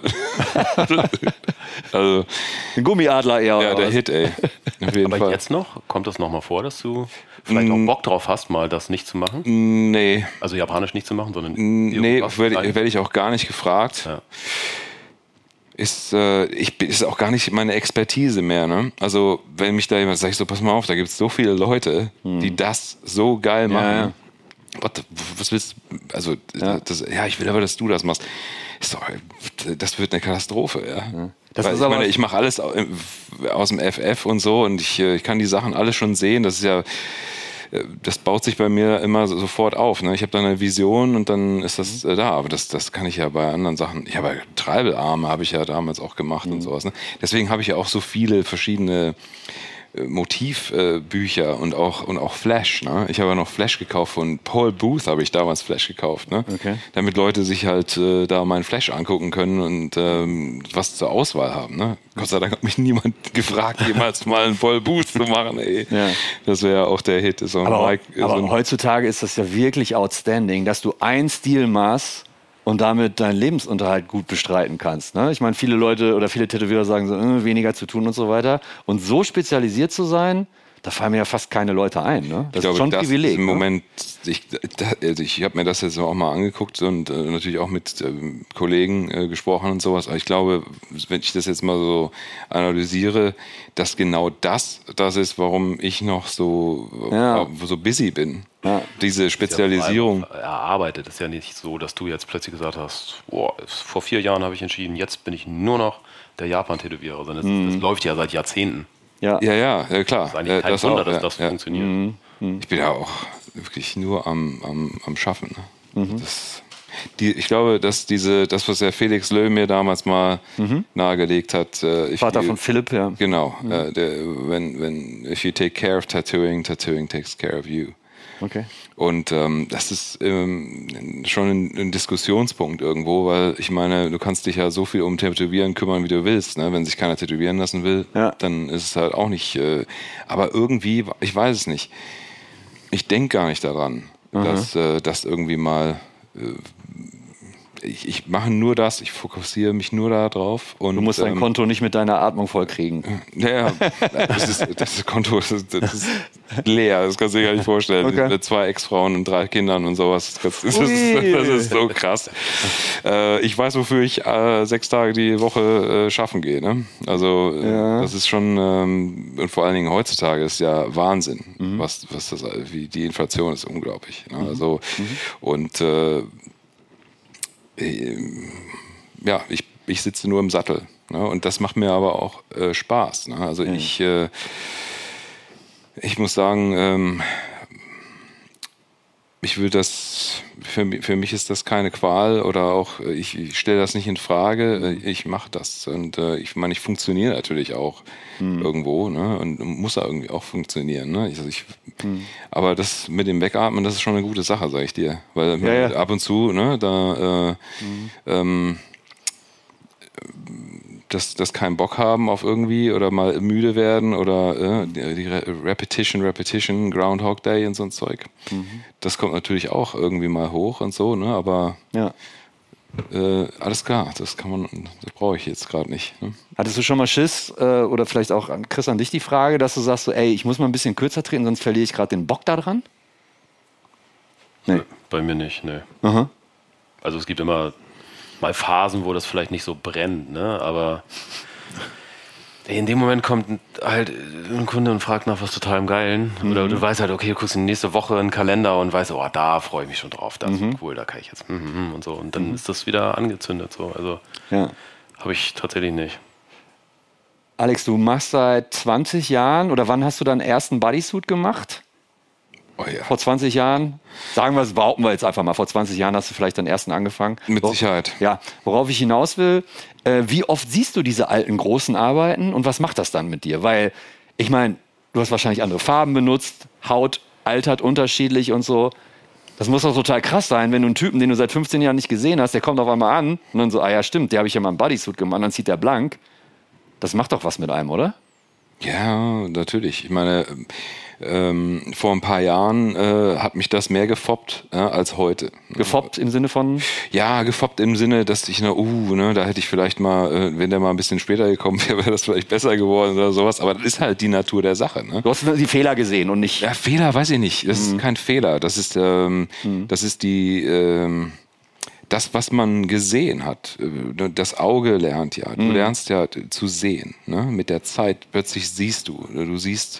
also, Ein Gummiadler eher. ja, oder der was? Hit, ey. Auf jeden Aber Fall. jetzt noch, kommt das nochmal vor, dass du vielleicht auch Bock drauf hast, mal das nicht zu machen? Nee, Also japanisch nicht zu machen, sondern nee, irgendwas werde klein- werd ich auch gar nicht gefragt. Ja. Ist, äh, ich, bin- ist auch gar nicht meine Expertise mehr. Ne? Also, wenn mich da jemand sagt, so, pass mal auf, da gibt es so viele Leute, die das so geil machen. ja. What, was willst du? Also, Ja. das, ja, ich will aber, dass du das machst. Ist doch, das wird eine Katastrophe. Ja. Das Weil ist ich aber- meine, ich mache alles au- aus dem F F und so und ich, äh, ich kann die Sachen alle schon sehen. Das ist ja. Das baut sich bei mir immer so- sofort auf. Ne? Ich habe da eine Vision und dann ist das äh, da. Aber das, das kann ich ja bei anderen Sachen. Ich habe ja Treibelarme, habe ich ja damals auch gemacht und sowas. Ne? Deswegen habe ich ja auch so viele verschiedene äh, Motivbücher äh, und auch und auch Flash. Ne? Ich habe ja noch Flash gekauft von Paul Booth, habe ich damals Flash gekauft, ne? Okay. Damit Leute sich halt äh, da meinen Flash angucken können und ähm, was zur Auswahl haben. Ne? Gott sei Dank hat mich niemand gefragt, jemals mal einen Paul Booth zu machen. Ey. Ja. Das wäre ja auch der Hit. So ein Aber, Mike, aber so ein, heutzutage ist das ja wirklich outstanding, dass du ein Stil machst und damit deinen Lebensunterhalt gut bestreiten kannst. Ne? Ich meine, viele Leute oder viele Tätowierer sagen so, äh, weniger zu tun und so weiter. Und so spezialisiert zu sein, da fallen mir ja fast keine Leute ein. Ne? Das ich ist schon ein das Privileg. ist im ne? Moment, ich, da, also ich habe mir das jetzt auch mal angeguckt und äh, natürlich auch mit ähm, Kollegen äh, gesprochen und sowas. Aber ich glaube, wenn ich das jetzt mal so analysiere, dass genau das das ist, warum ich noch so, Ja. äh, so busy bin. Ja. Diese Spezialisierung. Ja, erarbeitet. Es ist ja nicht so, dass du jetzt plötzlich gesagt hast, boah, vor vier Jahren habe ich entschieden, jetzt bin ich nur noch der Japan-Tätowierer. Sondern das, das läuft ja seit Jahrzehnten. Ja. Ja, ja, ja, klar. Das ist eigentlich Äh, kein das Wunder, auch, dass ja, das ja. funktioniert. Ich bin ja auch wirklich nur am, am, am Schaffen. Ne? Mhm. Das, die, ich glaube, dass diese, das, was der Felix Löw mir damals mal nahegelegt hat, äh, ich, Vater von Philipp, ja. Genau, äh, der, wenn, wenn, if you take care of tattooing, tattooing takes care of you. Okay. Und ähm, das ist ähm, schon ein, ein Diskussionspunkt irgendwo, weil ich meine, du kannst dich ja so viel um Tätowieren kümmern, wie du willst. Ne? Wenn sich keiner tätowieren lassen will, Ja. dann ist es halt auch nicht. Äh, aber irgendwie, ich weiß es nicht. ich denke gar nicht daran, mhm. dass äh, das irgendwie mal... Äh, Ich, ich mache nur das, ich fokussiere mich nur darauf. Und, du musst dein ähm, Konto nicht mit deiner Atmung vollkriegen. Ja, das, ist, das Konto das ist, das ist leer, das kannst du dir gar nicht vorstellen. Okay. Mit zwei Ex-Frauen und drei Kindern und sowas. Das, das, ist, das ist so krass. Äh, ich weiß, wofür ich äh, sechs Tage die Woche äh, schaffen gehe. Ne? Also ja. das ist schon, ähm, und vor allen Dingen heutzutage ist ja Wahnsinn, mhm. was, was das, wie die Inflation ist unglaublich. Ne? Mhm. Also, mhm. Und äh, ja, ich, ich sitze nur im Sattel. Ne? Und das macht mir aber auch äh, Spaß. Ne? Also ja. ich, äh, ich muss sagen, ähm, ich will das, für, für mich ist das keine Qual oder auch, ich, ich stelle das nicht in Frage, ich mache das. Und äh, ich meine, ich funktioniere natürlich auch hm. irgendwo, ne? Und muss da irgendwie auch funktionieren. Ne? Ich, also ich, hm. Aber das mit dem Wegatmen, das ist schon eine gute Sache, sage ich dir. Weil ja, ja. ab und zu, ne, da äh, hm. ähm, dass das keinen Bock haben auf irgendwie oder mal müde werden oder äh, die, die Repetition, Repetition, Groundhog Day und so ein Zeug. Mhm. Das kommt natürlich auch irgendwie mal hoch und so, ne? Aber ja. äh, alles klar, das kann man, das brauche ich jetzt gerade nicht. Ne? Hattest du schon mal Schiss äh, oder vielleicht auch an Chris an dich die Frage, dass du sagst so, ey, ich muss mal ein bisschen kürzer treten, sonst verliere ich gerade den Bock da dran? Nee. Bei mir nicht, nee. Aha. Also es gibt immer mal Phasen, wo das vielleicht nicht so brennt, ne? Aber in dem Moment kommt halt ein Kunde und fragt nach was total Geilen. Mhm. Oder du weißt halt, okay, du guckst in die nächste Woche einen Kalender und weißt, oh, da freue ich mich schon drauf, das mhm. ist cool, da kann ich jetzt und so. Und dann mhm. ist das wieder angezündet. So. Also ja. habe ich tatsächlich nicht. Alex, du machst seit zwanzig Jahren, oder wann hast du deinen ersten Bodysuit gemacht? Oh ja. Vor zwanzig Jahren, sagen wir es, behaupten wir jetzt einfach mal, vor zwanzig Jahren hast du vielleicht deinen ersten angefangen. Mit Sicherheit. Ja, worauf ich hinaus will, äh, wie oft siehst du diese alten großen Arbeiten und was macht das dann mit dir? Weil, ich meine, du hast wahrscheinlich andere Farben benutzt, Haut altert unterschiedlich und so. Das muss doch total krass sein, wenn du einen Typen, den du seit fünfzehn Jahren nicht gesehen hast, der kommt auf einmal an und dann so, ah ja stimmt, der habe ich ja mal im Bodysuit gemacht, dann zieht der blank. Das macht doch was mit einem, oder? Ja, natürlich. Ich meine, ähm, vor ein paar Jahren äh, hat mich das mehr gefoppt äh, als heute. Gefoppt im Sinne von? Ja, gefoppt im Sinne, dass ich, na, uh, ne, da hätte ich vielleicht mal, äh, wenn der mal ein bisschen später gekommen wäre, wäre das vielleicht besser geworden oder sowas. Aber das ist halt die Natur der Sache. Ne? Du hast die Fehler gesehen und nicht... Ja, Fehler weiß ich nicht. Das mhm. ist kein Fehler. Das ist, ähm, mhm. das ist die... Ähm, das, was man gesehen hat, das Auge lernt ja. Du mhm. lernst ja zu sehen. Ne? Mit der Zeit plötzlich siehst du. Du siehst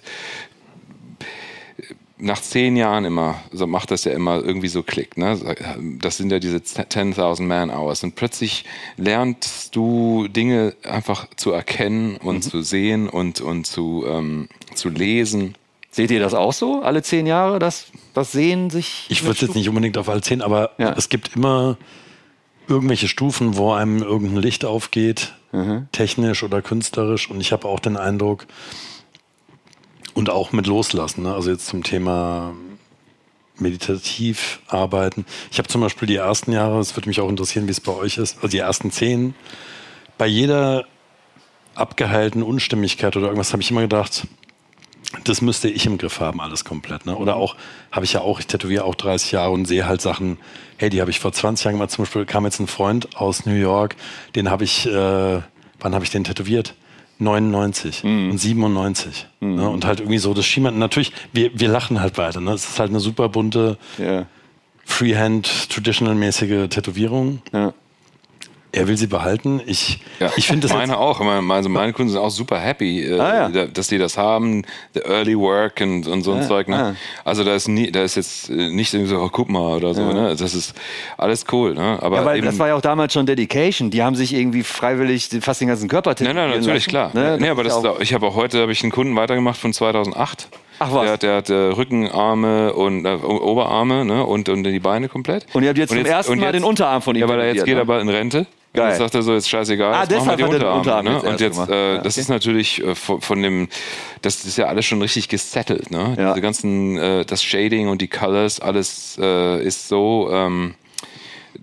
nach zehn Jahren immer, so macht das ja immer irgendwie so Klick. Ne? Das sind ja diese zehntausend Man-Hours. Und plötzlich lernst du Dinge einfach zu erkennen und mhm. zu sehen und, und zu, ähm, zu lesen. Seht ihr das auch so, alle zehn Jahre, dass das Sehen sich... Ich würde es jetzt nicht unbedingt auf alle zehn, aber ja. es gibt immer irgendwelche Stufen, wo einem irgendein Licht aufgeht, mhm. technisch oder künstlerisch. Und ich habe auch den Eindruck, und auch mit Loslassen, ne? Also jetzt zum Thema meditativ arbeiten. Ich habe zum Beispiel die ersten Jahre, es würde mich auch interessieren, wie es bei euch ist, also die ersten zehn, bei jeder abgeheilten Unstimmigkeit oder irgendwas habe ich immer gedacht, das müsste ich im Griff haben, alles komplett. Ne? Oder auch, habe ich ja auch, ich tätowiere auch dreißig Jahre und sehe halt Sachen, hey, die habe ich vor zwanzig Jahren gemacht. Zum Beispiel kam jetzt ein Freund aus New York, den habe ich, äh, wann habe ich den tätowiert? neunundneunzig mhm. und siebenundneunzig. Mhm. Ne? Und halt irgendwie so, das schien man, natürlich, wir, wir lachen halt weiter. Ne? Es ist halt eine super bunte, yeah. Freehand, traditional-mäßige Tätowierung. Ja. Er will sie behalten. Ich, ja, ich finde das meine auch. Also meine Kunden sind auch super happy, äh, ah, ja. dass die das haben. The early work und, und so ein ah, Zeug. Ne? Ah. Also da ist nie, da ist jetzt nicht irgendwie so, oh, guck mal oder so. Ja. Ne? Das ist alles cool. Ne? Aber ja, weil eben, das war ja auch damals schon Dedication. Die haben sich irgendwie freiwillig fast den ganzen Körper tätowieren lassen. Nein, nein, natürlich, lassen. klar. Ne? Nee, aber das auch, ich habe auch heute habe ich einen Kunden weitergemacht von zweitausendacht. Ach was? Der hat, der hat äh, Rücken, Arme und äh, Oberarme, ne? und, und die Beine komplett. Und ihr habt jetzt, und jetzt zum ersten Mal jetzt, den Unterarm von ihm. Ja, weil er jetzt geht er bald in Rente. Geil. Jetzt sagt er so, jetzt scheißegal, ah, jetzt machen wir die Unterarme. Unterarm ne? jetzt Und jetzt, äh, ja, das okay. ist natürlich äh, von, von dem, das ist ja alles schon richtig gesettelt. Ne? Ja. Diese ganzen, äh, das Shading und die Colors, alles äh, ist so, ähm,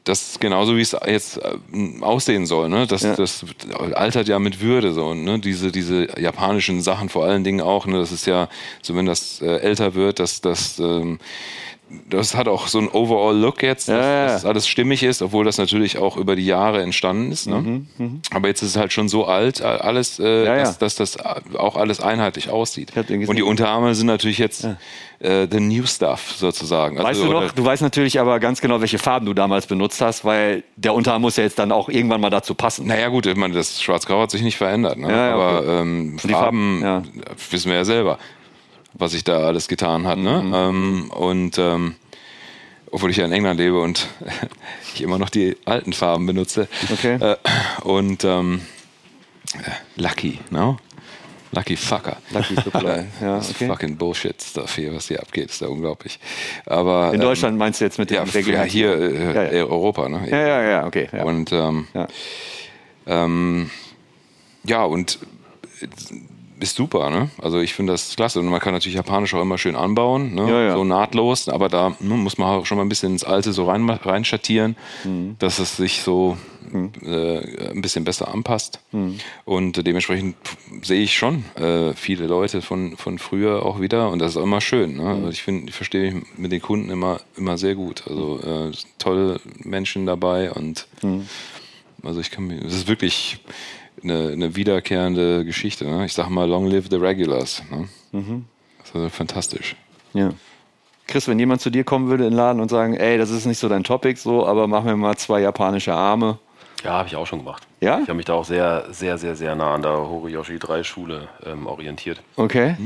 das ist genauso, wie es jetzt äh, aussehen soll. Ne? Das, Ja. das altert ja mit Würde. So, ne? diese, diese japanischen Sachen vor allen Dingen auch. Ne? Das ist ja, so wenn das äh, älter wird, dass das... Ähm, das hat auch so einen Overall-Look jetzt, dass, Ja, ja. dass alles stimmig ist, obwohl das natürlich auch über die Jahre entstanden ist. Ne? Mhm, Aber jetzt ist es halt schon so alt, alles, äh, Ja, ja. dass, dass das auch alles einheitlich aussieht. Ich hab den gesehen. Und die Unterarme sind natürlich jetzt äh, the new stuff sozusagen. Weißt Also, du noch, oder- du weißt natürlich aber ganz genau, welche Farben du damals benutzt hast, weil der Unterarm muss ja jetzt dann auch irgendwann mal dazu passen. Naja gut, ich meine, das Schwarz-Grau hat sich nicht verändert. Ne? Ja, ja, Aber okay. ähm, die Farben, Farben, wissen wir ja selber, was sich da alles getan hat. Mhm. Ne? Ähm, und ähm, obwohl ich ja in England lebe und ich immer noch die alten Farben benutze. Okay. Äh, und ähm, äh, Lucky, no? Lucky Fucker. Lucky Supply. Ja, Das ist okay. fucking Bullshit-Stuff hier, was hier abgeht, ist ja unglaublich. Aber, In ähm, Deutschland meinst du jetzt mit ja, dem ja, Reglement? hier äh, Ja, ja. Europa. Ne? Ja, ja, ja, okay. Ja. Und ähm, Ja. ähm, ja, und ist super, ne? Also ich finde das klasse. Und man kann natürlich Japanisch auch immer schön anbauen, ne? Ja, ja. So nahtlos, aber da ne, muss man auch schon mal ein bisschen ins Alte so rein, reinschattieren, Mhm. dass es sich so äh, ein bisschen besser anpasst. Mhm. Und dementsprechend sehe ich schon äh, viele Leute von, von früher auch wieder und das ist auch immer schön. Ne? Mhm. Also ich finde, ich verstehe mich mit den Kunden immer, immer sehr gut. Also äh, tolle Menschen dabei und Mhm. also ich kann mir, das ist wirklich eine, eine wiederkehrende Geschichte. Ne? Ich sag mal, long live the regulars. Ne? Mhm. Das ist also fantastisch. Ja. Chris, wenn jemand zu dir kommen würde in den Laden und sagen, ey, das ist nicht so dein Topic, so, aber mach mir mal zwei japanische Arme. Ja, habe ich auch schon gemacht. Ja? Ich habe mich da auch sehr, sehr, sehr, sehr nah an der Horiyoshi drei Schule ähm, orientiert. Okay.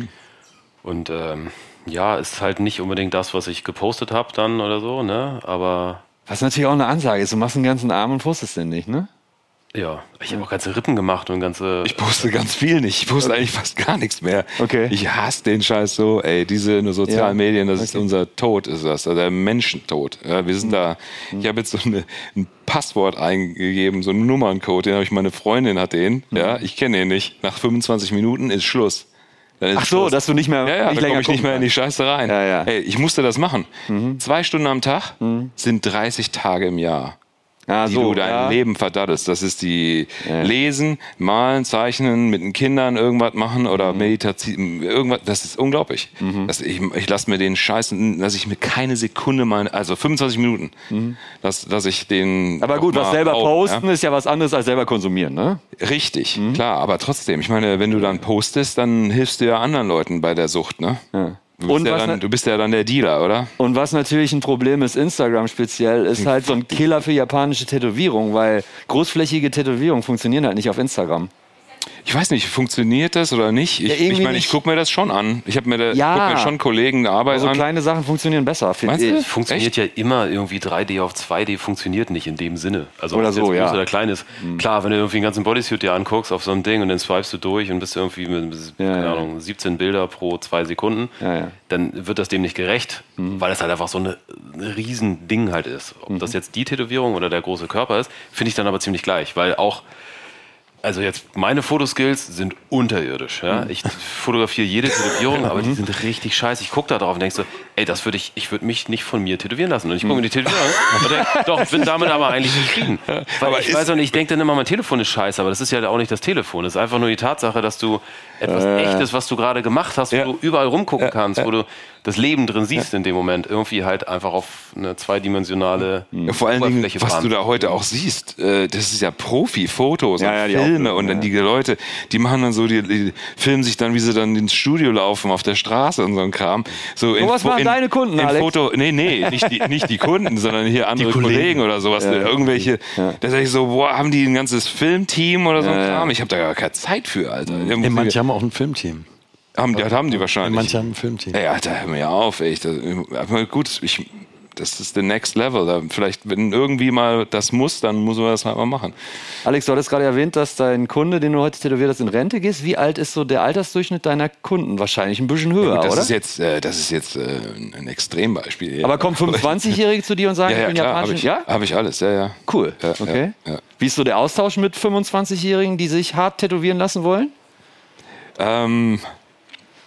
Und ähm, ja, ist halt nicht unbedingt das, was ich gepostet habe dann oder so, ne? Aber Was natürlich auch eine Ansage ist, du machst einen ganzen Arm und postest den nicht, ne? ja, ich habe auch ganze Rippen gemacht und ganze. Ich poste ganz viel nicht. Ich poste eigentlich fast gar nichts mehr. Okay. Ich hasse den Scheiß so. Ey, diese nur sozialen Ja. Medien, das ist Okay. unser Tod, ist das. Also der Menschentod. Ja, wir sind da. Ich habe jetzt so eine, ein Passwort eingegeben, so einen Nummerncode, den habe ich, meine Freundin hat den. Ja, ich kenne den nicht. Nach fünfundzwanzig Minuten ist Schluss. Dann ist Ach so, Schluss. dass du nicht mehr Ja, ja, nicht da länger komme ich nicht gucken mehr in die kannst. Scheiße rein. Ja, ja. Ey, ich musste das machen. Zwei Stunden am Tag sind dreißig Tage im Jahr. Ah, Die so, du dein ja. Leben verdaddelst. Das ist die Ja. Lesen, Malen, Zeichnen, mit den Kindern irgendwas machen oder Mhm. Meditation, irgendwas. Das ist unglaublich. Das, ich ich lasse mir den Scheiß, lasse ich mir keine Sekunde mal, also fünfundzwanzig Minuten, dass, dass ich den. Mhm. Aber gut, auch was mal selber auf- posten ist ja was anderes als selber konsumieren, ne? Ja? Richtig, klar, aber trotzdem. Ich meine, wenn du dann postest, dann hilfst du ja anderen Leuten bei der Sucht, ne? Ja. Du bist, Und ja was dann, ne- du bist ja dann der Dealer, oder? Und was natürlich ein Problem ist, Instagram speziell, ist halt so ein Killer für japanische Tätowierung, weil großflächige Tätowierungen funktionieren halt nicht auf Instagram. Ich weiß nicht, funktioniert das oder nicht? Ich, Ja, ich irgendwie meine, ich nicht. gucke mir das schon an. Ich habe mir, da, Ja. ich guck mir schon Kollegen Arbeit Also an. kleine Sachen funktionieren besser, finde Meinst du? ich. Funktioniert ja immer irgendwie drei D auf zwei D, funktioniert nicht in dem Sinne. Also Oder ob es so, jetzt ja. groß oder klein ist. Klar, wenn du irgendwie einen ganzen Bodysuit dir anguckst auf so einem Ding und dann swipest du durch und bist irgendwie mit Ja, keine ja. Ahnung, siebzehn Bilder pro zwei Sekunden, Ja, ja. dann wird das dem nicht gerecht, weil es halt einfach so eine, ein riesen Ding halt ist. Ob das jetzt die Tätowierung oder der große Körper ist, finde ich dann aber ziemlich gleich, weil auch also jetzt, meine Fotoskills sind unterirdisch. Ja? Ich fotografiere jede Tätowierung, aber die sind richtig scheiße. Ich gucke da drauf und denke so, ey, das würde ich, ich würde mich nicht von mir tätowieren lassen. Und ich gucke mir die Tätowierung an und denke, doch, bin damit aber eigentlich zufrieden. Weil Aber ich ist- weiß auch nicht, ich denke dann immer, mein Telefon ist scheiße, aber das ist ja auch nicht das Telefon. Das ist einfach nur die Tatsache, dass du etwas Echtes, was du gerade gemacht hast, wo Ja. du überall rumgucken kannst, wo du das Leben drin siehst in dem Moment, irgendwie halt einfach auf eine zweidimensionale Ja, vor allen Dingen, Oberfläche was du fahren. da heute auch siehst, äh, das ist ja Profi-Fotos Ja, und ja, die Filme Aufnahmen, und dann ja. die Leute, die machen dann so, die, die filmen sich dann, wie sie dann ins Studio laufen auf der Straße und so ein Kram. So in, was Fo- machen in, deine Kunden, in Alex? Foto, nee, nee, nicht die, nicht die Kunden, sondern hier andere Kollegen. Kollegen. oder sowas. Ja, irgendwelche, ja. da sag ich so, boah, haben die ein ganzes Filmteam oder so ein Ja, ja. Kram? Ich habe da gar keine Zeit für, Alter. Ey, manche haben auch ein Filmteam. haben, die, haben die wahrscheinlich. Manche haben ein Filmteam. Ey, Alter, hör mir auf, ey. Ich, das, aber gut, ich, das ist the next level. Da vielleicht, wenn irgendwie mal das muss, dann muss man das halt mal machen. Alex, du hattest gerade erwähnt, dass dein Kunde, den du heute tätowiert hast, in Rente gehst. Wie alt ist so der Altersdurchschnitt deiner Kunden? Wahrscheinlich ein bisschen höher, Gut, das oder? ist jetzt, äh, das ist jetzt äh, ein Extrembeispiel. hier. Aber kommen fünfundzwanzigjährige zu dir und sagen, ja, ja, ich bin klar, habe japanisch? ich, Ja? hab ich alles, ja, ja. Cool. Ja, Okay. ja, ja. Wie ist so der Austausch mit fünfundzwanzigjährigen, die sich hart tätowieren lassen wollen? Ähm,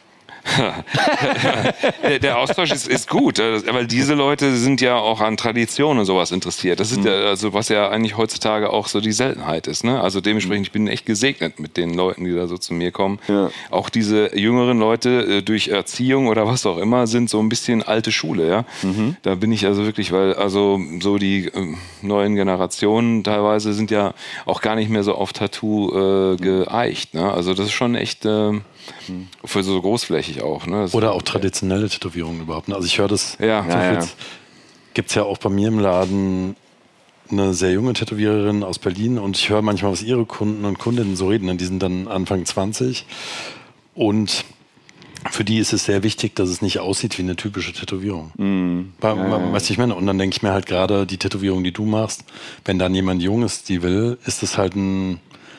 der, der Austausch ist, ist gut, weil diese Leute sind ja auch an Tradition und sowas interessiert. Das ist ja, also was ja eigentlich heutzutage auch so die Seltenheit ist. Ne? Also dementsprechend, ich bin echt gesegnet mit den Leuten, die da so zu mir kommen. Ja. Auch diese jüngeren Leute durch Erziehung oder was auch immer sind so ein bisschen alte Schule. Ja? Mhm. Da bin ich also wirklich, weil also so die äh, neuen Generationen teilweise sind ja auch gar nicht mehr so auf Tattoo äh, geeicht. Ne? Also das ist schon echt äh, für so großflächig auch. Ne? Oder auch traditionelle Tätowierungen überhaupt. Ne? Also ich höre das, ja. ja, ja. gibt es ja auch bei mir im Laden eine sehr junge Tätowiererin aus Berlin und ich höre manchmal, was ihre Kunden und Kundinnen so reden. Die sind dann Anfang zwanzig und für die ist es sehr wichtig, dass es nicht aussieht wie eine typische Tätowierung. Mm. Bei, ja, ja. Weißt du, ich meine? Und dann denke ich mir halt gerade, die Tätowierung, die du machst, wenn dann jemand Junges die will, ist das halt ein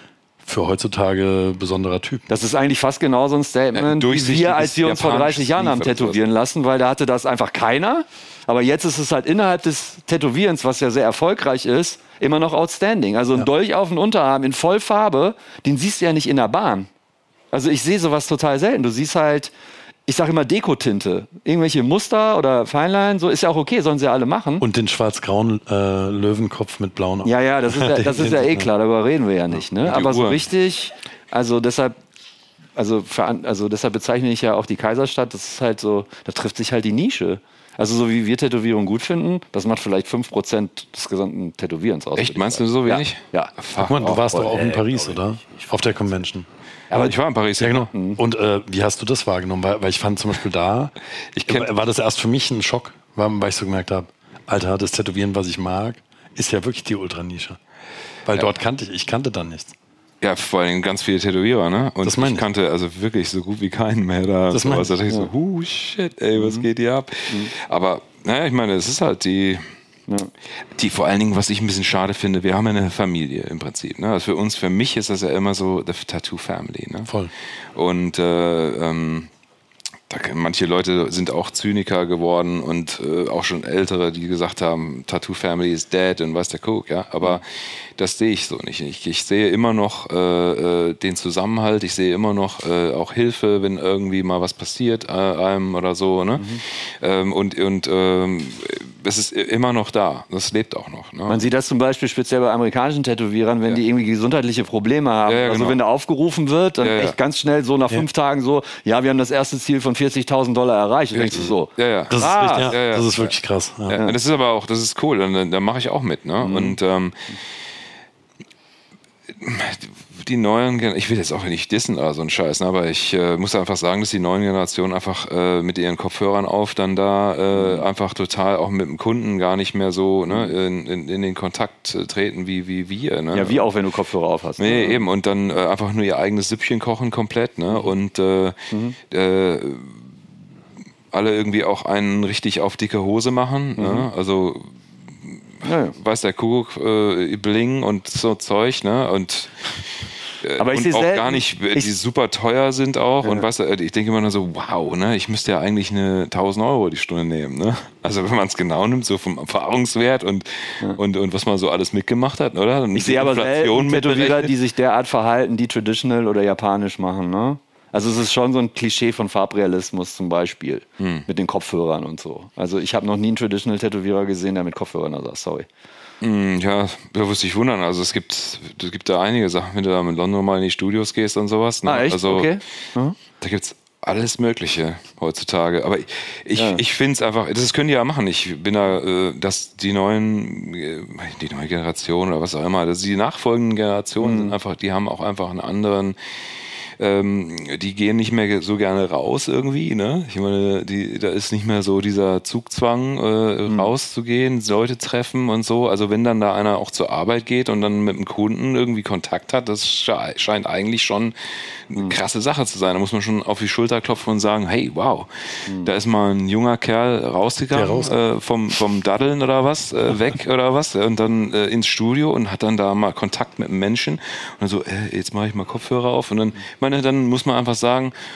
für heutzutage besonderer Typ. Das ist eigentlich fast genauso ein Statement, wie wir, als wir uns vor dreißig Jahren haben tätowieren lassen, weil da hatte das einfach keiner. Aber jetzt ist es halt innerhalb des Tätowierens, was ja sehr erfolgreich ist, immer noch outstanding. Also ein ja. Dolch auf den Unterarm in Vollfarbe, den siehst du ja nicht in der Bahn. Also ich sehe sowas total selten. Du siehst halt, ich sage immer Dekotinte. Irgendwelche Muster oder Feinlein, so ist ja auch okay, sollen sie ja alle machen. Und den schwarz-grauen äh, Löwenkopf mit blauen Augen. Ja, ja, das ist ja, das ist ja eh klar, darüber reden wir ja nicht. Ne? Aber so richtig, also deshalb, also, für, also deshalb bezeichne ich ja auch die Kaiserstadt, das ist halt so, da trifft sich halt die Nische. Also so wie wir Tätowierungen gut finden, das macht vielleicht fünf Prozent des gesamten Tätowierens aus. Echt? Meinst du so wenig? Ja. ja. Guck mal, du warst doch auch in Paris, oder? Auf der Convention. Aber ich war in Paris, ja genau. Mhm. Und äh, wie hast du das wahrgenommen? Weil, weil ich fand zum Beispiel da, ich kenn, war das erst für mich ein Schock, weil ich so gemerkt habe, Alter, das Tätowieren, was ich mag, ist ja wirklich die Ultranische. Weil ja. dort kannte ich, ich kannte dann nichts. Ja, vor allem ganz viele Tätowierer, ne? Und das ich kannte also wirklich so gut wie keinen mehr da. Das meine ich. Da dachte ich so, huh, shit, ey, was mhm. geht hier ab? Mhm. Aber, naja, ich meine, es ist halt die... Ja. Die vor allen Dingen, was ich ein bisschen schade finde, wir haben ja eine Familie im Prinzip. Ne? Also für uns, für mich ist das ja immer so the Tattoo Family. Ne? Voll. Und äh, ähm, da, manche Leute sind auch Zyniker geworden und äh, auch schon Ältere, die gesagt haben, Tattoo Family is dead und weiß der Kuck. Ja? Aber das sehe ich so nicht. Ich, ich sehe immer noch äh, den Zusammenhalt, ich sehe immer noch äh, auch Hilfe, wenn irgendwie mal was passiert äh, einem oder so. Ne? Mhm. Ähm, und und ähm, es ist immer noch da. Das lebt auch noch. Ne? Man sieht das zum Beispiel speziell bei amerikanischen Tätowierern, wenn ja. die irgendwie gesundheitliche Probleme haben. Ja, ja, also genau. wenn da aufgerufen wird, dann ja, ja. echt ganz schnell so nach ja. fünf Tagen so, ja, wir haben das erste Ziel von vierzigtausend Dollar erreicht. Und denkst du so. Ja, ja. Das, ist ah, richtig, ja. Ja, ja. das ist wirklich krass. Ja. Ja. Das ist aber auch, das ist cool. Da, da mache ich auch mit. Ne? Mhm. Und ähm, die neuen, ich will jetzt auch nicht dissen oder so ein Scheiß, ne, aber ich äh, muss einfach sagen, dass die neuen Generationen einfach äh, mit ihren Kopfhörern auf dann da äh, mhm. einfach total auch mit dem Kunden gar nicht mehr so ne, in, in, in den Kontakt treten wie, wie wir. Ne? Ja, wie auch, wenn du Kopfhörer auf hast. Nee, ne? eben. Und dann äh, einfach nur ihr eigenes Süppchen kochen komplett. Ne? Und äh, mhm. äh, alle irgendwie auch einen richtig auf dicke Hose machen. Mhm. Ne? Also ja, ja. weiß der Kuckuck, äh, Bling und so Zeug, ne? Und, äh, aber ich und auch selten, gar nicht, die super teuer sind auch. Ja. Und weißt du, ich denke immer nur so, wow, ne? Ich müsste ja eigentlich eine tausend Euro die Stunde nehmen, ne? Also wenn man es genau nimmt, so vom Erfahrungswert und, ja. und, und was man so alles mitgemacht hat, oder? Und ich sehe aber selten Tätowierer, die sich derart verhalten, die traditional oder japanisch machen, ne? Also es ist schon so ein Klischee von Farbrealismus zum Beispiel, hm. mit den Kopfhörern und so. Also ich habe noch nie einen Traditional-Tätowierer gesehen, der mit Kopfhörern saß, sorry. Mm, ja, da muss ich wundern. Also es gibt, es gibt da einige Sachen, wenn du da in London mal in die Studios gehst und sowas. Ne? Ah, echt? Also okay. Mhm. Da gibt's alles Mögliche heutzutage. Aber ich, Ja. ich finde es einfach, das können die ja machen. Ich bin da, äh, dass die neuen, äh, die neue Generation oder was auch immer, dass die nachfolgenden Generationen Mhm. sind einfach, die haben auch einfach einen anderen, ähm, die gehen nicht mehr so gerne raus irgendwie, ne? Ich meine, die, da ist nicht mehr so dieser Zugzwang, äh, Mhm. rauszugehen, Leute treffen und so. Also wenn dann da einer auch zur Arbeit geht und dann mit dem Kunden irgendwie Kontakt hat, das sche- scheint eigentlich schon eine krasse Sache zu sein. Da muss man schon auf die Schulter klopfen und sagen, hey, wow, da ist mal ein junger Kerl rausgegangen, Der raus- äh, vom, vom Daddeln oder was, äh, weg oder was, und dann äh, ins Studio und hat dann da mal Kontakt mit einem Menschen und dann so, äh, jetzt mache ich mal Kopfhörer auf und dann, ich meine, dann muss man einfach sagen,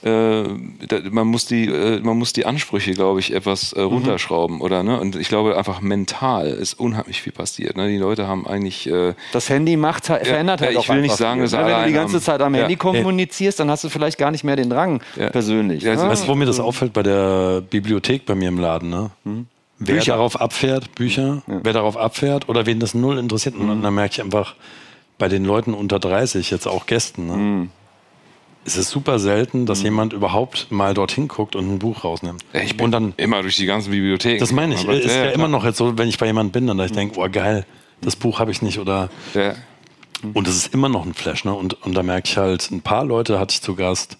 äh, da, man muss die, äh, man muss die Ansprüche, glaube ich, etwas äh, runterschrauben, mhm. oder ne? Und ich glaube einfach mental ist unheimlich viel passiert. Ne? Die Leute haben eigentlich äh, das Handy macht verändert ja, halt ja, auch ich will nicht sagen, dass viel. alle Wenn du die ganze haben. Zeit am Handy ja. kommunizierst, dann hast du vielleicht gar nicht mehr den Drang ja. persönlich. Ja, ne? Weißt du, wo mir das auffällt? Bei der Bibliothek bei mir im Laden, ne? Mhm. Wer Bücher. darauf abfährt, Bücher, ja. wer darauf abfährt oder wen das null interessiert. Mhm. Und dann merke ich einfach, bei den Leuten unter dreißig, jetzt auch Gästen, ne? Mhm. Es ist super selten, dass mhm. jemand überhaupt mal dorthin guckt und ein Buch rausnimmt. Ja, ich bin und dann immer durch die ganzen Bibliotheken. Das meine ich. Aber, ist ja, ja, ja immer noch jetzt so, wenn ich bei jemandem bin, dann ich denke, oh geil, das Buch habe ich nicht oder. Ja. Und es ist immer noch ein Flash, ne? Und, und da merke ich halt, ein paar Leute hatte ich zu Gast,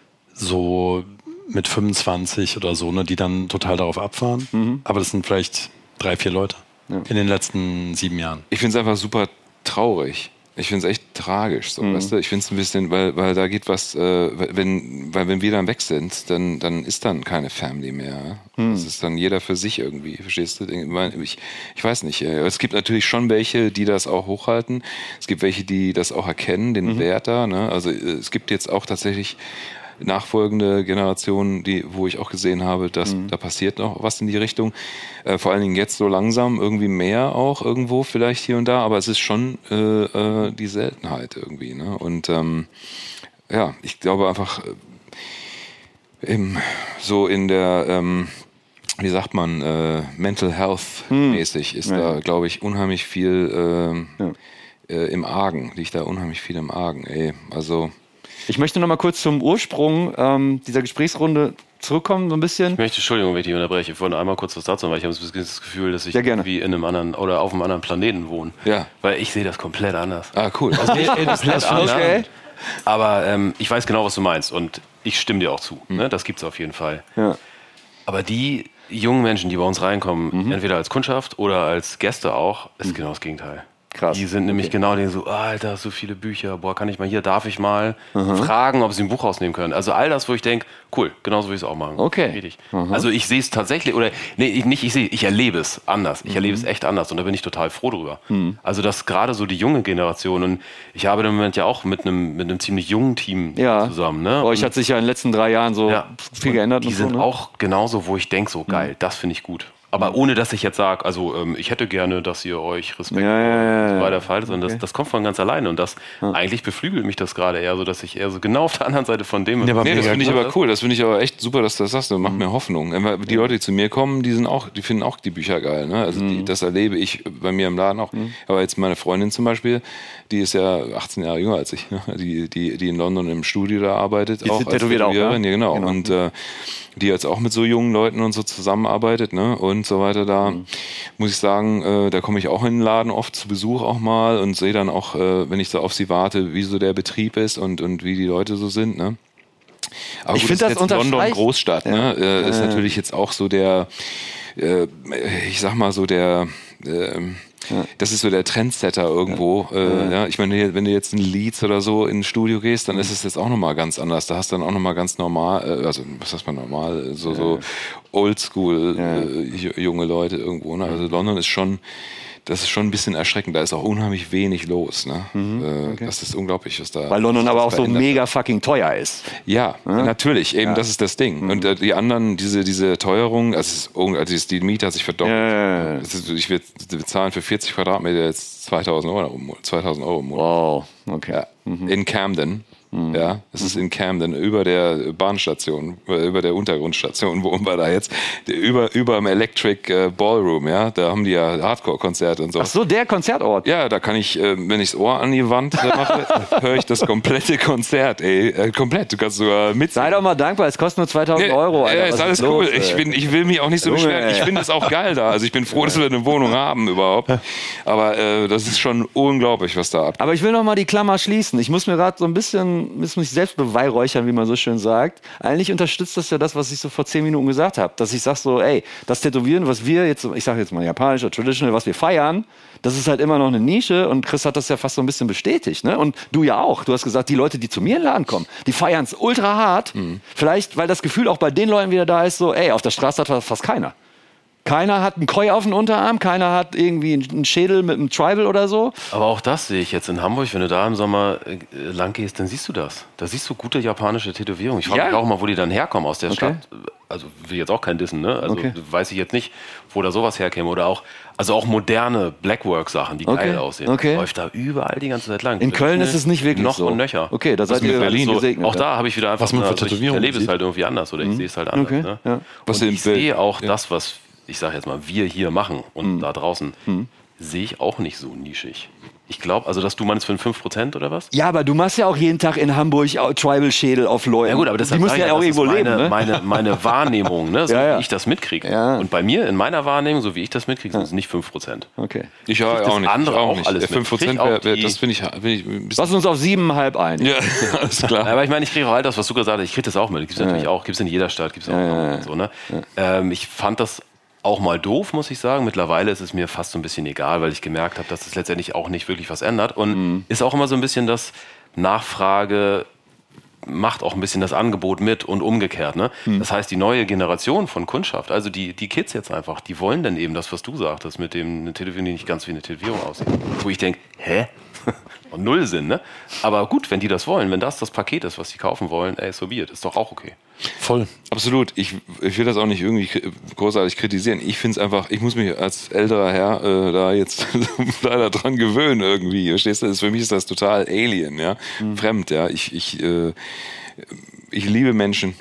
so mit fünfundzwanzig oder so, ne, die dann total darauf abfahren. Mhm. Aber das sind vielleicht drei, vier Leute ja. in den letzten sieben Jahren. Ich finde es einfach super traurig. Ich finde es echt tragisch, so, mhm. weißt du? Ich finde es ein bisschen, weil, weil da geht was, äh, wenn, weil wenn wir dann weg sind, dann, dann ist dann keine Family mehr. Mhm. Das ist dann jeder für sich irgendwie, verstehst du? Ich, ich weiß nicht. Es gibt natürlich schon welche, die das auch hochhalten. Es gibt welche, die das auch erkennen, den mhm. Wert da. Ne? Also es gibt jetzt auch tatsächlich nachfolgende Generationen, die, wo ich auch gesehen habe, dass mhm. da passiert noch was in die Richtung. Äh, vor allen Dingen jetzt so langsam irgendwie mehr auch irgendwo vielleicht hier und da, aber es ist schon äh, äh, die Seltenheit irgendwie. Ne? Und ähm, ja, ich glaube einfach äh, im, so in der, ähm, wie sagt man, äh, Mental Health mäßig ist ja. da, glaube ich, unheimlich viel äh, ja. äh, im Argen, liegt da unheimlich viel im Argen. Ey. Also ich möchte noch mal kurz zum Ursprung ähm, dieser Gesprächsrunde zurückkommen, so ein bisschen. Ich möchte, Entschuldigung, wenn ich dich unterbreche, ich wollte einmal kurz was dazu, weil ich habe das Gefühl, dass ich ja, irgendwie in einem anderen oder auf einem anderen Planeten wohne. Ja. Weil ich sehe das komplett anders. Ah, cool. Also ich sehe das komplett anders. Okay. Aber ähm, ich weiß genau, was du meinst und ich stimme dir auch zu. Mhm. Ne? Das gibt es auf jeden Fall. Ja. Aber die jungen Menschen, die bei uns reinkommen, mhm. entweder als Kundschaft oder als Gäste auch, ist mhm. genau das Gegenteil. Krass. Die sind nämlich okay. genau die so, oh, Alter, so viele Bücher, boah, kann ich mal hier, darf ich mal mhm. fragen, ob sie ein Buch rausnehmen können. Also all das, wo ich denke, cool, genauso will ich es auch machen. Okay. Mhm. Also ich sehe es tatsächlich, oder nee, ich, nicht ich sehe, ich erlebe es anders. Ich mhm. erlebe es echt anders und da bin ich total froh drüber. Mhm. Also dass gerade so die junge Generation, und ich arbeite im Moment ja auch mit einem, mit einem ziemlich jungen Team ja. zusammen. Ne? Bei euch hat sich ja in den letzten drei Jahren so ja. viel geändert. Die und so, sind ne? auch genauso, wo ich denke, so geil, mhm. das finde ich gut. Aber ohne, dass ich jetzt sage, also ähm, ich hätte gerne, dass ihr euch Respekt ja, ja, ja, und so weiter verhaltet, sondern okay. das, das kommt von ganz alleine. Und das ja. eigentlich beflügelt mich das gerade eher so, dass ich eher so genau auf der anderen Seite von dem... Ja, nee, das finde ich aber cool. Das finde ich aber echt super, dass du das sagst. Das macht mhm. mir Hoffnung. Die Leute, die zu mir kommen, die sind auch, die finden auch die Bücher geil. Ne? Also mhm. die, das erlebe ich bei mir im Laden auch. Mhm. Aber jetzt meine Freundin zum Beispiel, die ist ja achtzehn Jahre jünger als ich. Ne? Die, die, die in London im Studio da arbeitet. Die auch als tätowiert auch, ja, genau. genau. Und äh, die jetzt auch mit so jungen Leuten und so zusammenarbeitet, ne, und so weiter, da mhm. muss ich sagen, äh, da komme ich auch in den Laden oft zu Besuch auch mal und sehe dann auch, äh, wenn ich so auf sie warte, wie so der Betrieb ist und, und wie die Leute so sind, ne. Aber ich gut, finde das jetzt London Großstadt, ja. ne, äh, ist ja. natürlich jetzt auch so der, äh, ich sag mal so der, äh, ja. das ist so der Trendsetter irgendwo. Ja. Äh, ja. Ich meine, wenn du jetzt in Leeds oder so ins Studio gehst, dann ist es jetzt auch nochmal ganz anders. Da hast du dann auch nochmal ganz normal, äh, also was heißt man normal, so, ja. so oldschool ja. äh, junge Leute irgendwo. Ne? Also London ist schon, das ist schon ein bisschen erschreckend. Da ist auch unheimlich wenig los. Ne? Mhm. Äh, okay. Das ist unglaublich, was da. Weil London aber auch so mega fucking teuer ist. Ja, ja? natürlich. Eben, ja. das ist das Ding. Mhm. Und äh, die anderen, diese, diese Teuerung, also, ist, also die Miete hat sich verdoppelt. Ja, ja, ja. Ist, ich will bezahlen für vierzig Quadratmeter jetzt zweitausend Euro im Monat. Wow, okay. Ja. Mhm. In Camden. Mhm. Ja, es ist in Camden, über der Bahnstation, über der Untergrundstation wohnen wir da jetzt, über, über dem Electric äh, Ballroom, ja, da haben die ja Hardcore-Konzerte und so. Ach so, der Konzertort? Ja, da kann ich, äh, wenn ich das Ohr an die Wand äh, mache, höre ich das komplette Konzert, ey, äh, komplett, du kannst sogar mit. Sei doch mal dankbar, es kostet nur zweitausend Euro, Alter. Ja, ist alles ist cool, los, ich, bin, ich will mich auch nicht so Junge, beschweren, ich finde es auch geil da, also ich bin froh, dass wir eine Wohnung haben überhaupt, aber äh, das ist schon unglaublich, was da abgeht. Aber ich will noch mal die Klammer schließen, ich muss mir gerade so ein bisschen, muss mich selbst beweihräuchern, wie man so schön sagt. Eigentlich unterstützt das ja das, was ich so vor zehn Minuten gesagt habe. Dass ich sage so, ey, das Tätowieren, was wir jetzt, ich sage jetzt mal japanisch oder traditional, was wir feiern, das ist halt immer noch eine Nische und Chris hat das ja fast so ein bisschen bestätigt. Ne? Und du ja auch. Du hast gesagt, die Leute, die zu mir in den Laden kommen, die feiern es ultra hart. Mhm. Vielleicht, weil das Gefühl auch bei den Leuten wieder da ist, so, ey, auf der Straße hat das fast keiner. Keiner hat einen Koi auf dem Unterarm, keiner hat irgendwie einen Schädel mit einem Tribal oder so. Aber auch das sehe ich jetzt in Hamburg, wenn du da im Sommer äh, lang gehst, dann siehst du das. Da siehst du gute japanische Tätowierungen. Ich frage Ja? mich auch mal, wo die dann herkommen aus der Okay. Stadt. Also will jetzt auch kein Dissen, ne? Also Okay. weiß ich jetzt nicht, wo da sowas herkäme. Oder auch, also auch moderne Blackwork-Sachen, die Okay. geil aussehen. Okay. Läuft da überall die ganze Zeit lang. In Köln ist es nicht wirklich noch so. und nöcher. Okay, da seid Was ihr mit Berlin so so, gesegnet. auch da habe ich wieder einfach, Was man für also ich Tätowierungen erlebe es sieht. halt irgendwie anders oder ich sehe es halt anders. Okay, Ne? ja. Was Und in ich Bel- sehe auch ja. das, was, ich sage jetzt mal, wir hier machen und da draußen, sehe ich auch nicht so nischig. Ich glaube, also dass du meinst für ein fünf Prozent oder was? Ja, aber du machst ja auch jeden Tag in Hamburg auch Tribal-Schädel auf Leuten. Ja gut, aber das die müssen ja auch irgendwo meine, leben, ne? meine, meine Wahrnehmung, ne? So Ja, ja. wie ich das mitkriege. Ja. Und bei mir, in meiner Wahrnehmung, so wie ich das mitkriege, sind es nicht fünf Prozent. Okay. Ich ja, das auch nicht. andere ich auch auch nicht. alles Der mit. fünf Prozent, Krieg auch wär, wär, die- das finde ich, find ich ein bisschen. Lass uns auf siebeneinhalb ein. Ja, alles klar. Aber ich meine, ich kriege auch all das, was du gesagt hast, ich kriege das auch mit. Gibt es natürlich auch, gibt es in jeder Stadt, gibt es auch ja, und so, ne? Ähm, ich fand das auch mal doof, muss ich sagen. Mittlerweile ist es mir fast so ein bisschen egal, weil ich gemerkt habe, dass es letztendlich auch nicht wirklich was ändert. Und Mhm. ist auch immer so ein bisschen das Nachfrage macht auch ein bisschen das Angebot mit und umgekehrt. Ne? Mhm. Das heißt, die neue Generation von Kundschaft, also die, die Kids jetzt einfach, die wollen dann eben das, was du sagtest, mit dem eine Tätowierung, die nicht ganz wie eine Tätowierung aussieht. Wo ich denke, hä? Und null Sinn, ne? Aber gut, wenn die das wollen, wenn das das Paket ist, was sie kaufen wollen, ey, so be it, ist doch auch okay. Voll. Absolut. Ich, ich will das auch nicht irgendwie kri- großartig kritisieren. Ich finde es einfach, ich muss mich als älterer Herr äh, da jetzt leider dran gewöhnen irgendwie. Verstehst du? Das, für mich ist das total alien, ja. Fremd, ja. Ich, ich, äh, ich liebe Menschen.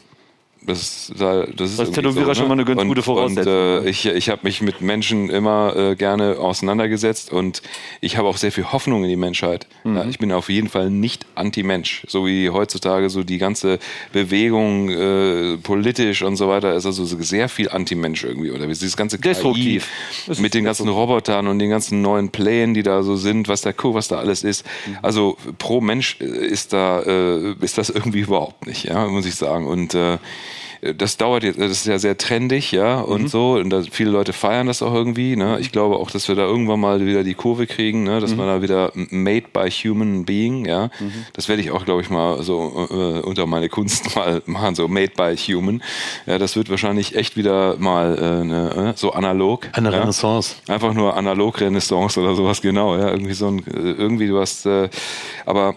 Das, da- das ist Als irgendwie Tätowierer schon mal eine ganz und, gute Voraussetzung. Und, äh, ich ich habe mich mit Menschen immer äh, gerne auseinandergesetzt und ich habe auch sehr viel Hoffnung in die Menschheit. Mhm. Ja, ich bin auf jeden Fall nicht Anti-Mensch, so wie heutzutage so die ganze Bewegung äh, politisch und so weiter ist also so sehr viel Anti-Mensch irgendwie oder dieses ganze K I Destruktiv. Das ist mit den ganzen Robotern und den ganzen neuen Plänen, die da so sind, was da was da alles ist. Mhm. Also pro Mensch äh, ist da äh, ist das irgendwie überhaupt nicht, ja, muss ich sagen. Und äh, das dauert jetzt, das ist ja sehr trendig, ja, und so. Und da, viele Leute feiern das auch irgendwie. Ne? Ich glaube auch, dass wir da irgendwann mal wieder die Kurve kriegen, ne? Dass man da wieder made by human being, ja. Das werde ich auch, glaube ich, mal so äh, unter meine Kunst mal machen, so made by human. Ja, das wird wahrscheinlich echt wieder mal äh, ne, so analog. Eine ja? Renaissance. Einfach nur Analog-Renaissance oder sowas, genau. Ja, irgendwie so ein, irgendwie du hast, äh, aber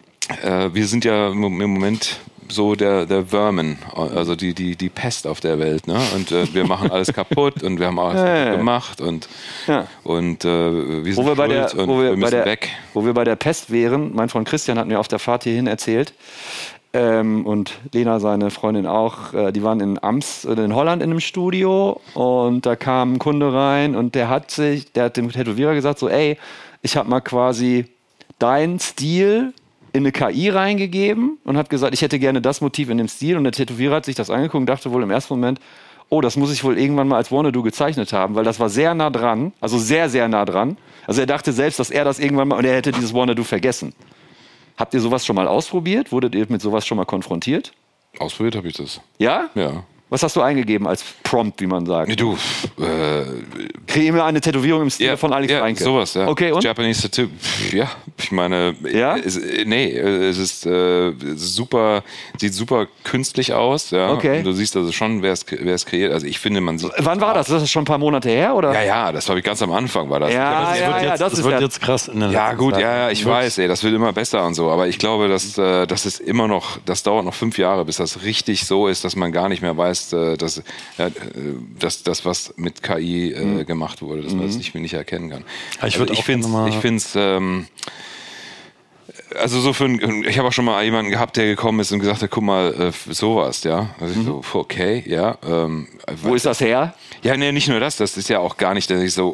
äh, wir sind ja im Moment so der, der Vermin, also die, die, die Pest auf der Welt, ne? Und äh, wir machen alles kaputt und wir haben alles Ja, ja, ja. gemacht und, Ja. und äh, wir sind Wo wir, bei der, schuld und wo, wir wir bei müssen der, weg. wo wir bei der Pest wären, mein Freund Christian hat mir auf der Fahrt hierhin erzählt, ähm, und Lena, seine Freundin auch, äh, die waren in Ams, äh, in Holland in einem Studio und da kam ein Kunde rein und der hat sich, der hat dem Tätowierer gesagt so, ey, ich habe mal quasi deinen Stil in eine K I reingegeben und hat gesagt, ich hätte gerne das Motiv in dem Stil und der Tätowierer hat sich das angeguckt und dachte wohl im ersten Moment, oh, das muss ich wohl irgendwann mal als Wanna-Do gezeichnet haben, weil das war sehr nah dran, also sehr, sehr nah dran. Also er dachte selbst, dass er das irgendwann mal, und er hätte dieses Wanna-Do vergessen. Habt ihr sowas schon mal ausprobiert? Wurdet ihr mit sowas schon mal konfrontiert? Ausprobiert habe ich das. Ja? Ja. Was hast du eingegeben als Prompt, wie man sagt? Du, äh, Kreier mir eine Tätowierung im Stil ja, von Alex ja, Reinke. sowas, ja. Okay, und? Japanese Tattoo, pff, ja, ich meine, Ja? es, nee, es ist äh, super, sieht super künstlich aus, ja. Okay. Und du siehst also schon, wer es wer es kreiert. Also ich finde, man sieht. Wann war das? Das ist schon ein paar Monate her, oder? Ja, ja, das habe ich ganz am Anfang, war das. Ja, das ja, wird ja, jetzt, das das ist wird ja- jetzt krass. In der ja, gut, ja, ja, ich weiß, ey, das wird immer besser und so. Aber ich glaube, dass äh, das ist immer noch, das dauert noch fünf Jahre, bis das richtig so ist, dass man gar nicht mehr weiß, äh, dass, ja, äh, dass das, was mit K I äh, Mhm. gemacht wurde, dass man das nicht, nicht erkennen kann. Ich Also würd ich auch finde gerne mal- ich finde es, ähm, also so für ein, ich habe auch schon mal jemanden gehabt, der gekommen ist und gesagt hat, guck mal, äh, sowas, ja. Also ich so, okay, ja. Ähm, Wo ist das her? ja, nee, nicht nur das, das ist ja auch gar nicht, dass ich so,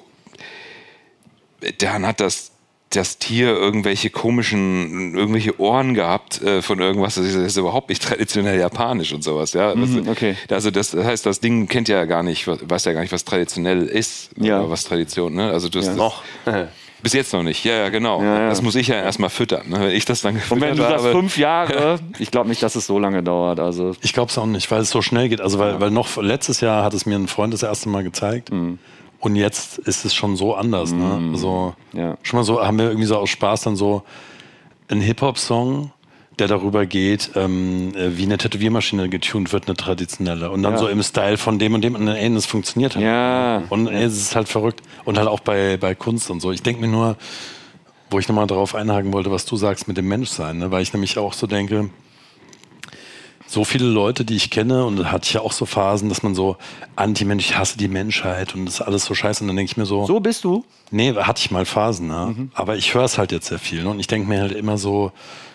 dann hat das, das Tier irgendwelche komischen, irgendwelche Ohren gehabt äh, von irgendwas, das ist, das ist überhaupt nicht traditionell japanisch und sowas, ja. Mhm, das, okay. Also das, das heißt, das Ding kennt ja gar nicht, weiß ja gar nicht, was traditionell ist, Ja. oder was Tradition, ne? Also du hast Ja. das, Noch. bis jetzt noch nicht, ja, ja, genau. Ja, ja. Das muss ich ja erstmal füttern, ne? Wenn ich das dann Und gefüttert wenn du sagst habe, fünf Jahre, ich glaube nicht, dass es so lange dauert. Also Ich glaube es auch nicht, weil es so schnell geht. Also weil, weil noch letztes Jahr hat es mir ein Freund das erste Mal gezeigt. Und jetzt ist es schon so anders. Ne? Also Ja. schon mal so, haben wir irgendwie so aus Spaß dann so einen Hip-Hop-Song, der darüber geht, ähm, wie eine Tätowiermaschine getuned wird, eine traditionelle. Und dann Ja. so im Style von dem und dem. Und ey, das funktioniert halt. Ja. Und ey, es ist halt verrückt. Und halt auch bei, bei Kunst und so. Ich denke mir nur, wo ich nochmal darauf einhaken wollte, was du sagst mit dem Menschsein. Ne? Weil ich nämlich auch so denke, so viele Leute, die ich kenne, und da hatte ich ja auch so Phasen, dass man so Anti-Mensch, ich hasse die Menschheit und das ist alles so scheiße. Und dann denke ich mir so, So bist du? nee, hatte ich mal Phasen, ne? Mhm. Aber ich höre es halt jetzt sehr viel. Ne? Und ich denke mir halt immer so,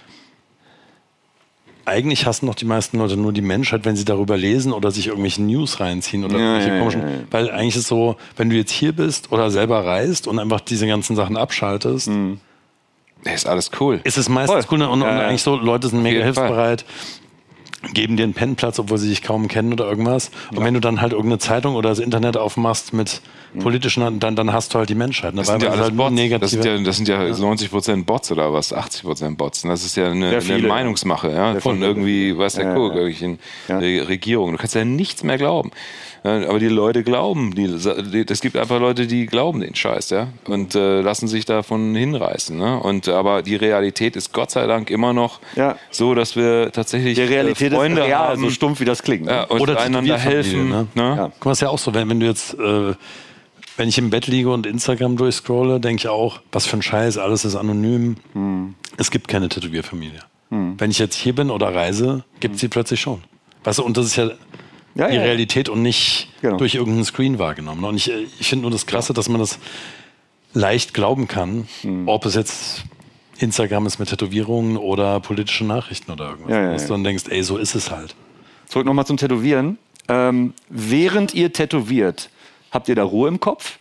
eigentlich hassen doch die meisten Leute nur die Menschheit, wenn sie darüber lesen oder sich irgendwelche News reinziehen oder Ja, irgendwelche ja, komischen. ja, ja. Weil eigentlich ist es so, wenn du jetzt hier bist oder selber reist und einfach diese ganzen Sachen abschaltest, Mhm. Ist alles cool. ist es meistens Voll. cool. Und, und Ja, ja. eigentlich so, Leute sind mega jeden Fall. hilfsbereit, geben dir einen Pennplatz, obwohl sie dich kaum kennen oder irgendwas. Und wenn du dann halt irgendeine Zeitung oder das Internet aufmachst mit politischen, dann, dann hast du halt die Menschheit. Ne? Das sind ja Weil es alles halt nur Bots. Das negative- sind ja, das sind ja neunzig Prozent Bots oder was? achtzig Prozent Bots. Und das ist ja eine, Sehr eine viele. Meinungsmache ja, von viele. irgendwie, weiß der Ja, Kuckuck, ja. irgendwelchen Ja. Re- Regierungen. Du kannst ja nichts mehr glauben. Ja, aber die Leute glauben. Die, es gibt einfach Leute, die glauben den Scheiß, ja, und äh, lassen sich davon hinreißen. Ne? Und aber die Realität ist Gott sei Dank immer noch Ja. so, dass wir tatsächlich Die Realität äh, Freunde ist real, haben, so stumpf wie das klingt. Ne? ja, und Oder einander Tätowierfamilie, helfen. ne? Ne? Ja. Guck mal, ist ja auch so, wenn, wenn du jetzt, äh, wenn ich im Bett liege und Instagram durchscrolle, denke ich auch, was für ein Scheiß, alles ist anonym. Hm. Es gibt keine Tätowierfamilie. Wenn ich jetzt hier bin oder reise, gibt es sie plötzlich schon. Weißt du, und das ist ja, Ja, die ja. Realität und nicht Genau. durch irgendeinen Screen wahrgenommen. Und ich, äh, ich finde nur das Krasse, dass man das leicht glauben kann, Hm. ob es jetzt Instagram ist mit Tätowierungen oder politische Nachrichten oder irgendwas. Ja, ja, Dass ja. du dann denkst, ey, so ist es halt. Zurück nochmal zum Tätowieren. Ähm, während ihr tätowiert, habt ihr da Ruhe im Kopf?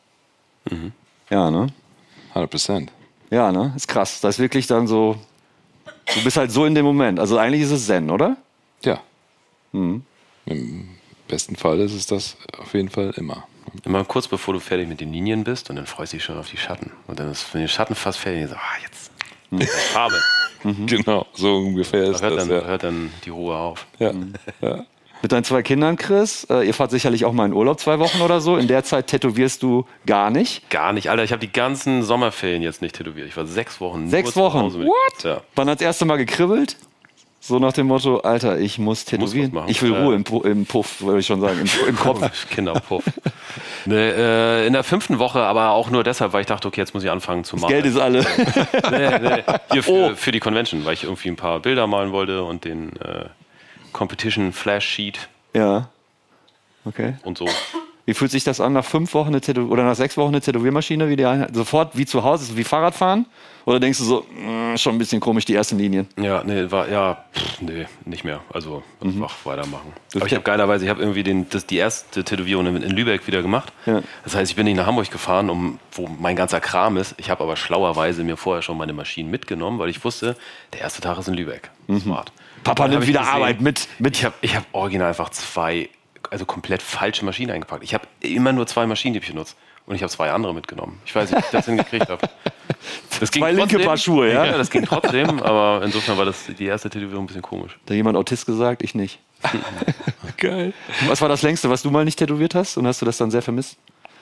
Ja, ne? hundert Prozent. Ja, ne? Ist krass. Das ist wirklich dann so. Du bist halt so in dem Moment. Also eigentlich ist es Zen, oder? Ja. Im besten Fall ist es das auf jeden Fall immer. Immer kurz bevor du fertig mit den Linien bist und dann freust du dich schon auf die Schatten. Und dann ist, wenn die Schatten fast fertig sind, ah, jetzt Farbe. Genau, so ungefähr Da ist hört das. dann, Ja. hört dann die Ruhe auf. Ja. Ja. Mit deinen zwei Kindern, Chris. Äh, ihr fahrt sicherlich auch mal in Urlaub zwei Wochen oder so. In der Zeit tätowierst du gar nicht. Gar nicht, Alter. Ich habe die ganzen Sommerferien jetzt nicht tätowiert. Ich war sechs Wochen. Sechs nur zu Wochen? Hause mit- What? Ja. Wann hat das erste Mal gekribbelt? So nach dem Motto, Alter, ich muss tätowieren. was machen. Ich will Ja. Ruhe im, Pu- im Puff, würde ich schon sagen, im, im Kopf. Kinderpuff. nee, äh, in der fünften Woche, aber auch nur deshalb, weil ich dachte, okay, jetzt muss ich anfangen zu malen. Geld ist alle. nee, nee. Hier für, Oh. für die Convention, weil ich irgendwie ein paar Bilder malen wollte und den äh, Competition Flash Sheet Ja. Okay. und so. Wie fühlt sich das an, nach fünf Wochen eine Tätow- oder nach sechs Wochen eine Tätowiermaschine wie die Einheit? Sofort wie zu Hause, so wie Fahrradfahren? Oder denkst du so, mh, schon ein bisschen komisch, die ersten Linien? Ja, nee, war, ja, pff, nee, nicht mehr. Also einfach weitermachen. Aber ich ja- habe geilerweise, ich habe irgendwie den, das, die erste Tätowierung in, in Lübeck wieder gemacht. Ja. Das heißt, ich bin nicht nach Hamburg gefahren, um, wo mein ganzer Kram ist. Ich habe aber schlauerweise mir vorher schon meine Maschinen mitgenommen, weil ich wusste, der erste Tag ist in Lübeck. Smart. Papa Dann nimmt hab ich wieder gesehen, Arbeit mit. mit. Ich habe ich hab original einfach zwei, also komplett falsche Maschinen eingepackt. Ich habe immer nur zwei Maschinen, die ich benutzt. Und ich habe zwei andere mitgenommen. Ich weiß nicht, wie ich das hingekriegt habe. Das ging Zwei linke trotzdem. Paar Schuhe, ja? Ja, das ging trotzdem, aber insofern war das die erste Tätowierung ein bisschen komisch. Hat da jemand Autist gesagt? Ich nicht. Geil. Was war das längste, was du mal nicht tätowiert hast? Und hast du das dann sehr vermisst?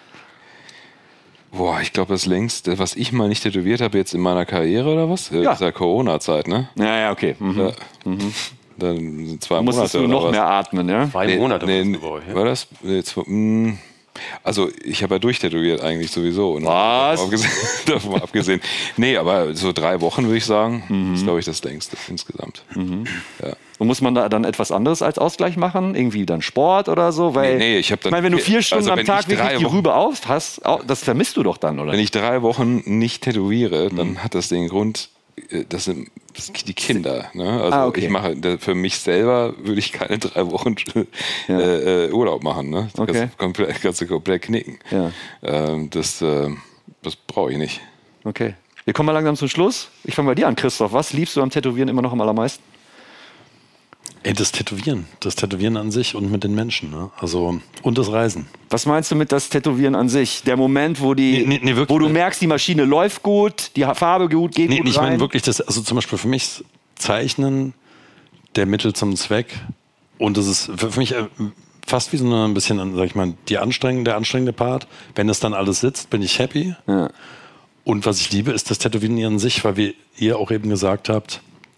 Boah, ich glaube, das längste, was ich mal nicht tätowiert habe jetzt in meiner Karriere oder was? Ja. Ist ja Corona-Zeit, ne? Ja, ja, okay. Mhm. Ja. Dann sind zwei Musstest Monate du oder noch was? mehr atmen, ja? Zwei Nee, Monate nee, warst du bei euch. Ja? War das? Nee, zwei, mh, also ich habe ja durchtätowiert eigentlich sowieso. Ne? Was? Davon abgesehen, davon mal abgesehen. Nee, aber so drei Wochen würde ich sagen, Mhm. ist glaube ich das längste insgesamt. Ja. Und muss man da dann etwas anderes als Ausgleich machen? Irgendwie dann Sport oder so? Weil, Nee, nee, ich hab dann- meine, wenn du vier Stunden also am wenn Tag ich wirklich drei die Wochen- Rübe auf hast, au- das vermisst du doch dann, oder? Wenn ich drei Wochen nicht tätowiere, Mhm. dann hat das den Grund, äh, das sind das sind die Kinder. Ne? Also Ah, okay. ich mache da- für mich selber würde ich keine drei Wochen Ja. äh, äh, Urlaub machen. Ne? Das Okay. kannst, du komplett, kannst du komplett knicken. Ja. Ähm, das äh, das brauche ich nicht. Okay. Wir kommen mal langsam zum Schluss. Ich fange bei dir an, Christoph. Was liebst du am Tätowieren immer noch am allermeisten? Ey, das Tätowieren. Das Tätowieren an sich und mit den Menschen. Ne? Also, und das Reisen. Was meinst du mit das Tätowieren an sich? Der Moment, wo, die, Nee, nee, nee, wirklich wo du nicht. merkst, die Maschine läuft gut, die Farbe gut, geht Nee, gut ich rein. meine wirklich, das, also zum Beispiel für mich ist Zeichnen der Mittel zum Zweck. Und das ist für für mich äh, fast wie so eine, ein bisschen, sag ich mal, die anstrengende, der anstrengende Part. Wenn das dann alles sitzt, bin ich happy. Ja. Und was ich liebe, ist das Tätowieren an sich, weil wie ihr auch eben gesagt habt,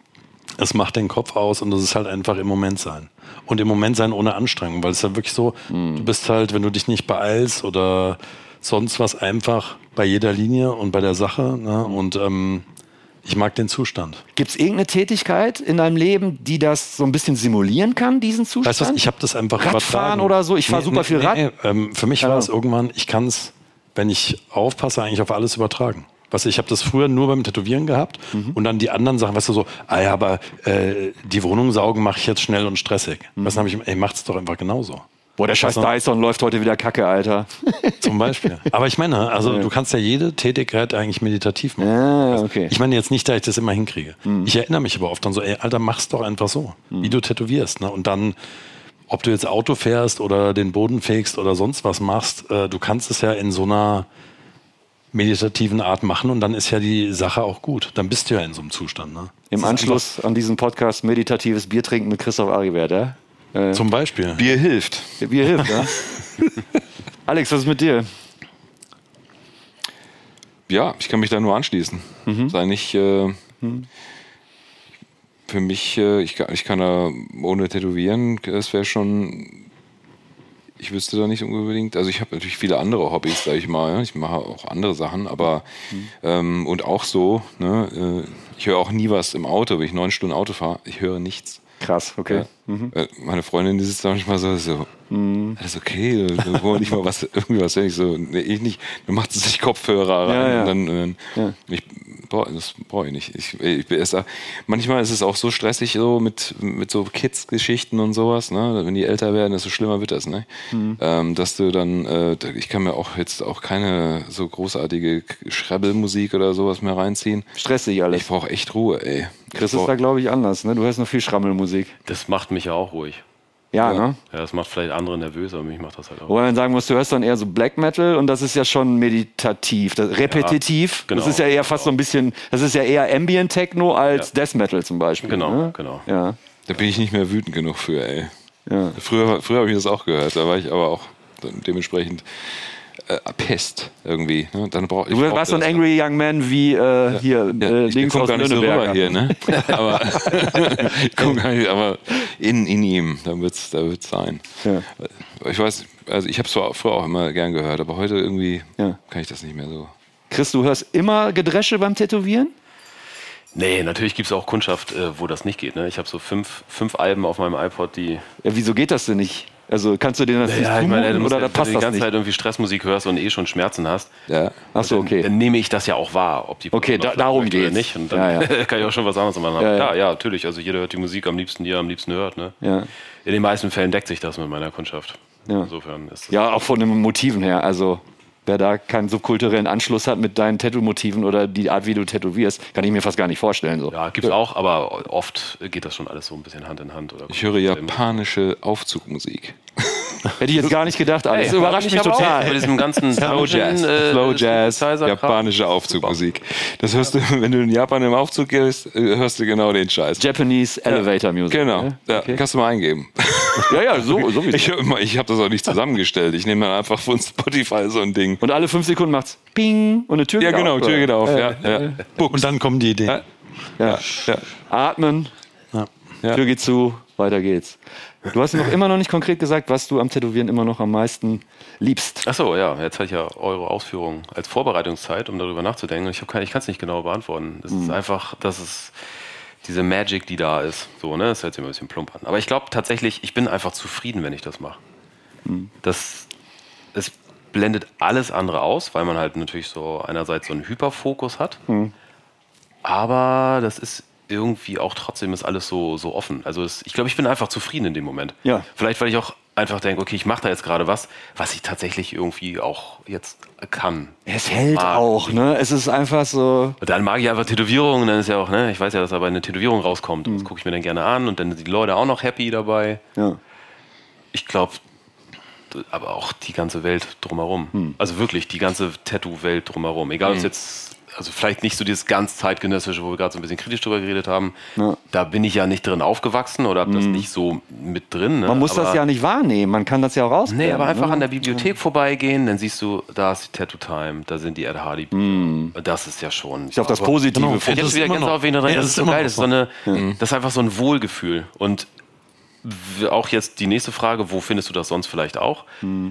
es macht den Kopf aus und das ist halt einfach im Moment sein. Und im Moment sein ohne Anstrengung, weil es halt wirklich so, mhm. du bist halt, wenn du dich nicht beeilst oder sonst was, einfach bei jeder Linie und bei der Sache. Ne? Und ähm, ich mag den Zustand. Gibt es irgendeine Tätigkeit in deinem Leben, die das so ein bisschen simulieren kann, diesen Zustand? Weißt du was, ich habe das einfach Radfahren übertragen. oder so, ich fahre nee, super nee, viel Rad. Nee, ähm, für mich ja. war es irgendwann, ich kann es, wenn ich aufpasse, eigentlich auf alles übertragen. Weißt du, ich habe das früher nur beim Tätowieren gehabt mhm. und dann die anderen Sachen, weißt du, so, ah ja, aber äh, die Wohnung saugen mache ich jetzt schnell und stressig. Mhm. Weißt du, ich, ey, macht's doch einfach genauso. Boah, der scheiß Dyson läuft heute wieder kacke, Alter. Zum Beispiel. Aber ich meine, also ja. du kannst ja jede Tätigkeit eigentlich meditativ machen. Ja, okay. Ich meine jetzt nicht, dass ich das immer hinkriege. Mhm. Ich erinnere mich aber oft dann so, ey, Alter, mach's doch einfach so, mhm. wie du tätowierst. Ne? Und dann, ob du jetzt Auto fährst oder den Boden fegst oder sonst was machst, äh, du kannst es ja in so einer meditativen Art machen und dann ist ja die Sache auch gut. Dann bist du ja in so einem Zustand. Ne? Im Anschluss an diesen Podcast meditatives Bier trinken mit Christoph Aribert, ja? Äh, Zum Beispiel. Bier hilft. Bier hilft, ja. Alex, was ist mit dir? Ja, ich kann mich da nur anschließen. Mhm. Sei nicht äh, mhm. für mich, äh, ich, kann, ich kann da ohne Tätowieren, das wäre schon, ich wüsste da nicht unbedingt, also ich habe natürlich viele andere Hobbys, sag ich mal, ich mache auch andere Sachen, aber mhm. ähm, und auch so, ne, äh, ich höre auch nie was im Auto, wenn ich neun Stunden Auto fahre, ich höre nichts. Krass, okay. Ja. Mhm. Meine Freundin, die sitzt manchmal so, so mhm. alles okay, du wollen nicht mal was, irgendwie was, wenn ich so, nee, ich nicht, du machst sich Kopfhörer rein ja, ja. und dann, und dann ja. ich, boah, das brauche ich nicht. Ich, ich bin erst da, manchmal ist es auch so stressig so mit, mit so Kids-Geschichten und sowas, ne? Wenn die älter werden, desto schlimmer wird das, ne? Mhm. Ähm, dass du dann, äh, ich kann mir auch jetzt auch keine so großartige Schrebbelmusik oder sowas mehr reinziehen. Stressig alles. Ich brauche echt Ruhe, ey. Chris ist da, glaube ich, anders, ne? Du hörst noch viel Schrammelmusik. Das macht mich ja auch ruhig. Ja, ja, ne? Ja, das macht vielleicht andere nervös, aber mich macht das halt auch. Wo man sagen muss, du hörst dann eher so Black Metal und das ist ja schon meditativ, das, repetitiv. Ja, genau, das ist ja eher fast genau. so ein bisschen, das ist ja eher Ambient Techno als ja. Death Metal zum Beispiel. Genau, ne? genau. Ja. Da bin ich nicht mehr wütend genug für, ey. Ja. Früher, früher habe ich das auch gehört, da war ich aber auch dementsprechend äh, Pest irgendwie. Ne? Dann brauch, du warst so ein Angry Young Man wie äh, ja. hier ja, äh, ich links aus gar nicht so rüber hier, ne? aber ich komm gar nicht, aber in, in ihm, da wird's, da wird's sein. Ja. Ich weiß, also ich habe es früher auch immer gern gehört, aber heute irgendwie ja. kann ich das nicht mehr so. Chris, du hörst immer Gedresche beim Tätowieren? Nee, natürlich gibt es auch Kundschaft, äh, wo das nicht geht. Ne? Ich habe so fünf, fünf Alben auf meinem iPod, die... Ja, wieso geht das denn nicht? Also kannst du dir das ja, nicht ich meine, oder da passt wenn du die ganze nicht? Zeit irgendwie Stressmusik hörst und eh schon Schmerzen hast, ja. Ach so, okay. Dann, dann nehme ich das ja auch wahr, ob die okay, da, darum geht oder nicht. Und dann ja, ja. kann ich auch schon was anderes machen. Ja, ja, ja, natürlich. Also jeder hört die Musik am liebsten, die er am liebsten hört. Ne? Ja. In den meisten Fällen deckt sich das mit meiner Kundschaft. Ja. Insofern ist das ja, auch von den Motiven her. Also wer da keinen subkulturellen Anschluss hat mit deinen Tattoo-Motiven oder die Art, wie du tätowierst, kann ich mir fast gar nicht vorstellen. So. Ja, gibt's auch, aber oft geht das schon alles so ein bisschen Hand in Hand. Oder ich höre japanische Aufzugmusik. Hätte ich jetzt gar nicht gedacht, alles. Das überrascht mich total. Bei diesem ganzen Slow Jazz, äh, Slow Jazz, japanische Aufzugmusik. Das hörst du, wenn du in Japan im Aufzug gehst, hörst du genau den Scheiß. Japanese Elevator Music. Genau, ja, okay. Kannst du mal eingeben. Ja, ja, so, sowieso. Ich, ich habe das auch nicht zusammengestellt. Ich nehme dann einfach von Spotify so ein Ding. Und alle fünf Sekunden macht's Ping und eine Tür geht auf. Ja, genau, auf, Tür geht auf. Äh, ja, äh, ja. Und dann kommen die Ideen. Ja. Ja. Ja. Atmen, ja. Tür geht zu, weiter geht's. Du hast noch immer noch nicht konkret gesagt, was du am Tätowieren immer noch am meisten liebst. Ach so, ja, jetzt hatte ich ja eure Ausführungen als Vorbereitungszeit, um darüber nachzudenken. Ich, ich kann es nicht genau beantworten. Es mhm. ist einfach, dass es diese Magic, die da ist. So, ne? Das hört sich immer ein bisschen plump an. Aber ich glaube tatsächlich, ich bin einfach zufrieden, wenn ich das mache. Mhm. Das, es blendet alles andere aus, weil man halt natürlich so einerseits so einen Hyperfokus hat. Mhm. Aber das ist irgendwie auch trotzdem ist alles so, so offen. Also es, ich glaube, ich bin einfach zufrieden in dem Moment. Ja. Vielleicht, weil ich auch einfach denke, okay, ich mache da jetzt gerade was, was ich tatsächlich irgendwie auch jetzt kann. Es hält mag. auch, ne? Es ist einfach so... Und dann mag ich einfach Tätowierungen, dann ist ja auch, ne? Ich weiß ja, dass dabei eine Tätowierung rauskommt. Mhm. Das gucke ich mir dann gerne an und dann sind die Leute auch noch happy dabei. Ja. Ich glaube, aber auch die ganze Welt drumherum. Mhm. Also wirklich, die ganze Tattoo-Welt drumherum. Egal, ob es jetzt also vielleicht nicht so dieses ganz zeitgenössische, wo wir gerade so ein bisschen kritisch drüber geredet haben. Ja. Da bin ich ja nicht drin aufgewachsen oder habe das nicht so mit drin. Ne? Man muss aber, das ja nicht wahrnehmen, man kann das ja auch rausfinden. Nee, aber einfach ne? an der Bibliothek vorbeigehen, dann siehst du, da ist die Tattoo Time, da sind die Ed Hardy. Mm. Das ist ja schon. Ich glaube, das Positive. Genau, Ich hätte jetzt wieder ganz auf wen drin. Ja, Das das ist so ist immer geil. noch Das ist, so eine, das ist einfach so ein Wohlgefühl. Und w- auch jetzt die nächste Frage, wo findest du das sonst vielleicht auch?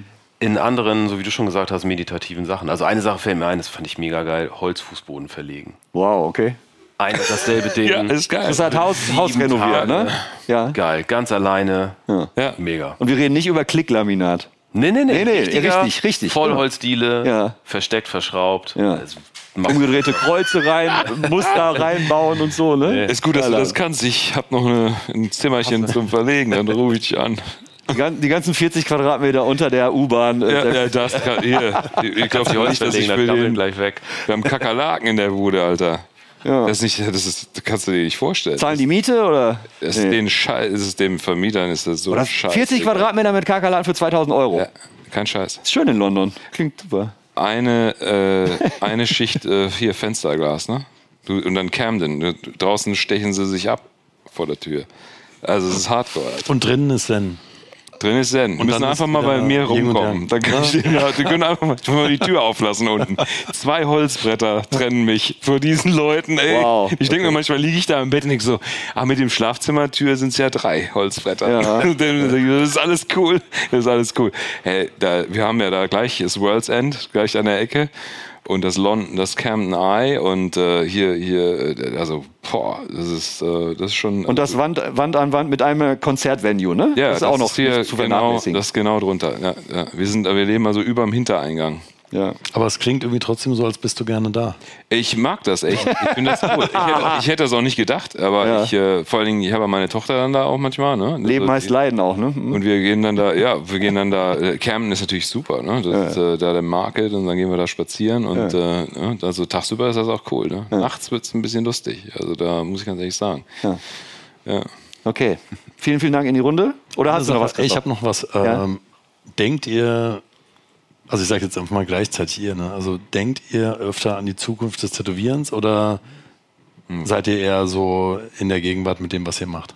In anderen, so wie du schon gesagt hast, meditativen Sachen. Also eine Sache fällt mir ein, das fand ich mega geil, Holzfußboden verlegen. Wow, okay. Ein und dasselbe Ding. Ja, ist geil. Das ist halt Haus, Haus Sieben renoviert, Tage. ne? Ja. Geil, ganz alleine. Ja. Mega. Und wir reden nicht über Klicklaminat. Nee, nee, nee. Nee, nee, richtiger, richtig, richtig. Vollholzdiele, Ja. versteckt, verschraubt. Ja. Also, macht- Umgedrehte Kreuze rein, Muster reinbauen und so, ne? Ist gut, dass du das kannst. Ich habe noch eine, ein Zimmerchen zum Verlegen, dann rufe ich dich an. Die gan- die ganzen vierzig Quadratmeter unter der U-Bahn. äh, Ja, der- ja, das kann, hier. Ich glaube die nicht, dass ich Holzverleger für krabbeln den. gleich weg. Wir haben Kakerlaken in der Bude, Alter. Ja. Das, ist nicht, das, ist, das kannst du dir nicht vorstellen. Zahlen die Miete oder? Das ist Nee. den Scheiß, ist es dem Vermietern ist das so Oder scheiße. vierzig Quadratmeter mit Kakerlaken für zweitausend Euro. Ja, kein Scheiß. Ist schön in London. Klingt super. Eine, äh, eine Schicht äh, hier Fensterglas, ne? Du, und dann Camden. Du, draußen stechen sie sich ab vor der Tür. Also es ist Hardcore, Alter. Und drinnen ist Zen. Drin ist Zen. Die Und müssen dann einfach ist mal bei wieder mir Yin und rumkommen. Yang. Dann kann ich, ja, die können einfach mal, mal die Tür auflassen unten. Zwei Holzbretter trennen mich vor diesen Leuten. Ey. Wow. Ich denke mir, manchmal liege ich da im Bett und denke so, ah, mit dem Schlafzimmertür sind es ja drei Holzbretter. Ja. Das ist alles cool. Das ist alles cool. Hey, da, wir haben ja da gleich das World's End, gleich an der Ecke. Und das London, das Camden Eye und äh, hier, hier, äh, also, boah, das ist, äh, das ist schon. Und das Wand, Wand an Wand mit einem Konzertvenue, ne? ja, das ist auch noch hier nicht zu genau, vernachlässigen. das ist genau drunter. Ja, ja. Wir sind, wir leben also über dem Hintereingang. Ja. Aber es klingt irgendwie trotzdem so, als bist du gerne da. Ich mag das echt. Ich finde das cool. Ich hätte, ich hätte das auch nicht gedacht, aber Ja. ich, äh, vor allen Dingen, ich habe ja meine Tochter dann da auch manchmal. Ne? Leben Also, heißt Leiden auch, ne? Und wir gehen dann da, ja, wir gehen dann da, äh, Camden ist natürlich super, ne? Das ist äh, da der Market und dann gehen wir da spazieren und äh, ne? Also tagsüber ist das auch cool, ne? Nachts wird es ein bisschen lustig, also da muss ich ganz ehrlich sagen. Ja. Ja. Okay. Vielen, vielen Dank in die Runde. Oder hast du noch was? ich habe noch was. Ja? Ähm, denkt ihr, also ich sage jetzt einfach mal gleichzeitig ihr, ne? Also denkt ihr öfter an die Zukunft des Tätowierens oder Hm. seid ihr eher so in der Gegenwart mit dem, was ihr macht?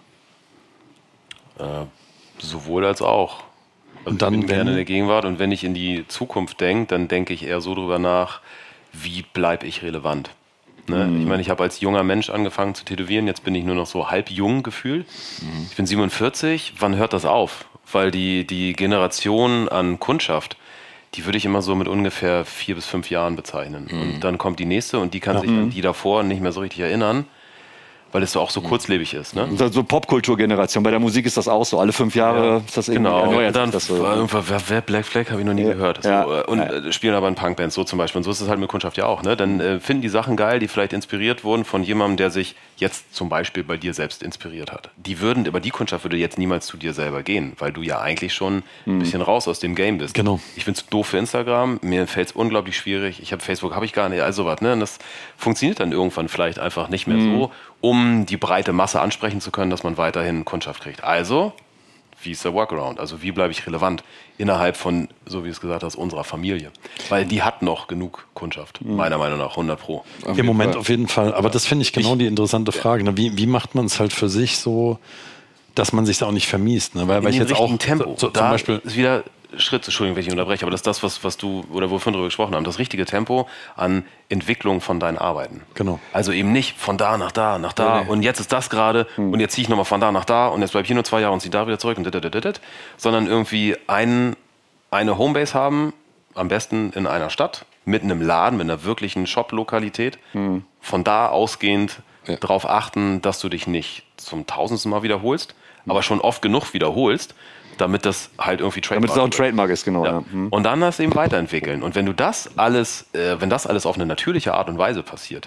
Äh, sowohl als auch. Also Und dann, ich bin gerne wenn- in der Gegenwart und wenn ich in die Zukunft denke, dann denke ich eher so drüber nach, wie bleibe ich relevant. Ne? Ich meine, ich habe als junger Mensch angefangen zu tätowieren, jetzt bin ich nur noch so halb jung gefühlt. Ich bin siebenundvierzig, wann hört das auf? Weil die, die Generation an Kundschaft, die würde ich immer so mit ungefähr vier bis fünf Jahren bezeichnen. Und dann kommt die nächste und die kann sich an die davor nicht mehr so richtig erinnern, weil es so auch so kurzlebig ist. Ne? So, so Popkulturgeneration. Bei der Musik ist das auch so. Alle fünf Jahre ist das irgendwie Genau, erneuert. und dann sich das so. war irgendwann, wer, wer Black Flag habe ich noch nie gehört. Ja. So, äh, und äh, spielen aber in Punkbands, so zum Beispiel. Und so ist es halt mit Kundschaft ja auch. Ne? Dann äh, finden die Sachen geil, die vielleicht inspiriert wurden von jemandem, der sich jetzt zum Beispiel bei dir selbst inspiriert hat. Die würden, aber die Kundschaft würde jetzt niemals zu dir selber gehen, weil du ja eigentlich schon ein bisschen raus aus dem Game bist. Genau. Ich finde es doof für Instagram, mir fällt es unglaublich schwierig. Ich habe Facebook, habe ich gar nicht, also was. Ne? Und das funktioniert dann irgendwann vielleicht einfach nicht mehr so, um die breite Masse ansprechen zu können, dass man weiterhin Kundschaft kriegt. Also, wie ist der Workaround? Also wie bleibe ich relevant innerhalb von, so wie du es gesagt hast, unserer Familie? Weil die hat noch genug Kundschaft, meiner Meinung nach, hundert Pro. Im Moment auf jeden Fall. Aber das finde ich genau die interessante Frage. Ne? Wie, wie macht man es halt für sich so, dass man sich da auch nicht vermiest? Ne? Weil, weil ich in dem jetzt auch richtigen Tempo. So, so, da zum Beispiel ist wieder Schritt, Entschuldigung, wenn ich unterbreche, aber das ist das, was, was du oder wovon wir darüber gesprochen haben, das richtige Tempo an Entwicklung von deinen Arbeiten. Genau. Also eben nicht von da nach da, nach da Nee, nee. und jetzt ist das gerade und jetzt ziehe ich nochmal von da nach da und jetzt bleibe ich hier nur zwei Jahre und ziehe da wieder zurück und dit, dit, dit, dit, sondern irgendwie ein, eine Homebase haben, am besten in einer Stadt, mit einem Laden, mit einer wirklichen Shop-Lokalität, von da ausgehend Ja. darauf achten, dass du dich nicht zum tausendsten Mal wiederholst, aber schon oft genug wiederholst, damit das halt irgendwie Damit es auch ein wird. Trademark ist, genau. Ja. Ja. Hm. Und dann das eben weiterentwickeln. Und wenn du das alles, äh, wenn das alles auf eine natürliche Art und Weise passiert,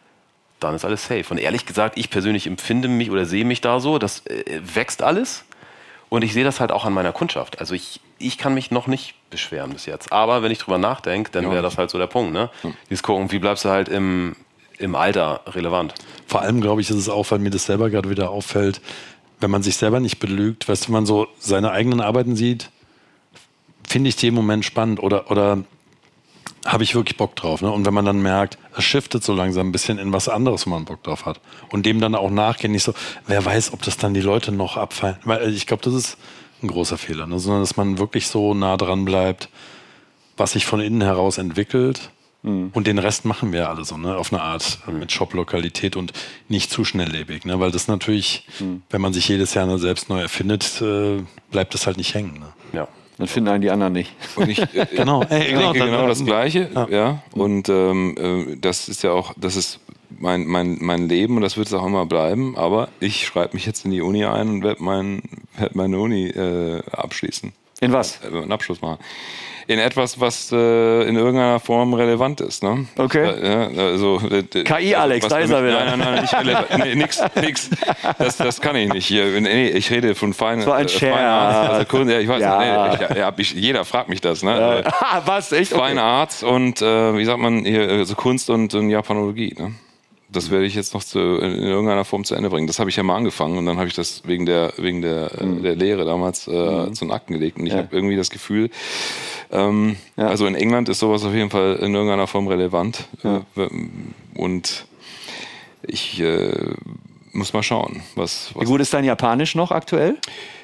dann ist alles safe. Und ehrlich gesagt, ich persönlich empfinde mich oder sehe mich da so, das äh, wächst alles. Und ich sehe das halt auch an meiner Kundschaft. Also ich, ich kann mich noch nicht beschweren bis jetzt. Aber wenn ich drüber nachdenke, dann wäre das halt so der Punkt. Ne? Dieses gucken, wie bleibst du halt im, im Alter relevant. Vor allem, glaube ich, ist es auch, weil mir das selber gerade wieder auffällt, wenn man sich selber nicht belügt, weißt du, wenn man so seine eigenen Arbeiten sieht, finde ich die im Moment spannend oder, oder habe ich wirklich Bock drauf. Ne? Und wenn man dann merkt, es shiftet so langsam ein bisschen in was anderes, wo man Bock drauf hat. Und dem dann auch nachgehen, nicht so, wer weiß, ob das dann die Leute noch abfallen. Weil ich glaube, das ist ein großer Fehler. Ne? Sondern, dass man wirklich so nah dran bleibt, was sich von innen heraus entwickelt. Mhm. Und den Rest machen wir alle so, ne? Auf eine Art mhm. mit Shop-Lokalität und nicht zu schnelllebig. Ne? Weil das natürlich, mhm. wenn man sich jedes Jahr ne, selbst neu erfindet, äh, bleibt das halt nicht hängen. Ne? Ja. Dann finden einen die anderen nicht. Und ich, äh, genau, ey, ich genau, denke genau das Gleiche. Ja. Ja. Und ähm, äh, das ist ja auch, das ist mein, mein, mein Leben und das wird es auch immer bleiben. Aber ich schreibe mich jetzt in die Uni ein und werde mein, werd meine Uni äh, abschließen. In was? Äh, einen Abschluss machen. In etwas, was äh, in irgendeiner Form relevant ist. Ne? Okay. Ja, also, äh, K I, Alex, was da ist er wieder. Nein, nein, nein, nicht relevant. Nee, nix, nix. Das, das kann ich nicht. Hier, nee, ich rede von feinen. So ein äh, Scherz. Fine Arts. Also, Kunst, ja, ich weiß Ja. nicht. Nee, ich, ja, ich, jeder fragt mich das. Ne? Äh, ah, was? Echt? Okay. Fine Arts und, äh, wie sagt man, hier, also Kunst und, und Japanologie. Ne? Das werde ich jetzt noch zu, in irgendeiner Form zu Ende bringen. Das habe ich ja mal angefangen und dann habe ich das wegen der, wegen der, mhm. der Lehre damals äh, mhm. zu den Akten gelegt. Und ich ja. habe irgendwie das Gefühl, ähm, ja. also in England ist sowas auf jeden Fall in irgendeiner Form relevant. Ja. Und ich äh, muss mal schauen, was, was. Wie gut ist dein Japanisch noch aktuell?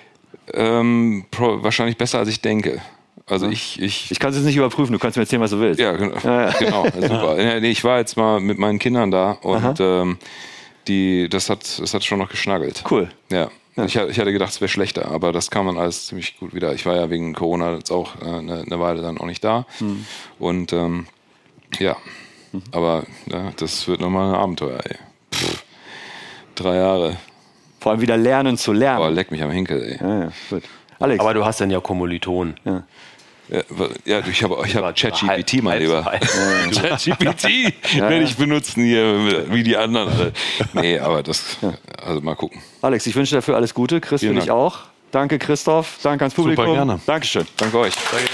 Ähm, pro, wahrscheinlich besser, als ich denke. Also ja. ich, ich, ich kann es jetzt nicht überprüfen, du kannst mir erzählen, was du willst. Ja, genau. Ja, ja. genau super. Ja, nee, ich war jetzt mal mit meinen Kindern da und ähm, die, das, hat, das hat schon noch geschnaggelt. Cool. Ja. ja. Ich, ich hatte gedacht, es wäre schlechter, aber das kam dann alles ziemlich gut wieder. Ich war ja wegen Corona jetzt auch äh, eine, eine Weile dann auch nicht da. Mhm. Und ähm, ja, mhm. aber ja, das wird nochmal ein Abenteuer, ey. Pff, drei Jahre. Vor allem wieder lernen zu lernen. Boah, leck mich am Hinkel, ey. Ja, ja, gut. Alex. Aber du hast dann ja Kommilitonen. Ja. Ja, ja, ich habe ich hab ChatGPT mal lieber. ChatGPT ja, werde ich benutzen hier, wie die anderen alle. Nee, aber das, also mal gucken. Alex, ich wünsche dafür alles Gute. Chris, für dich auch. Danke, Christoph. Danke ans Publikum. Super gerne. Dankeschön. Danke euch. Danke.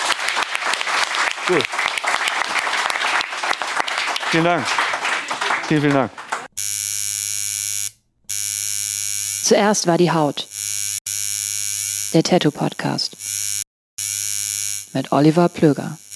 Cool. Vielen Dank. Vielen, vielen Dank. Zuerst war die Haut. Der Tattoo Podcast. Mit Oliver Plöger.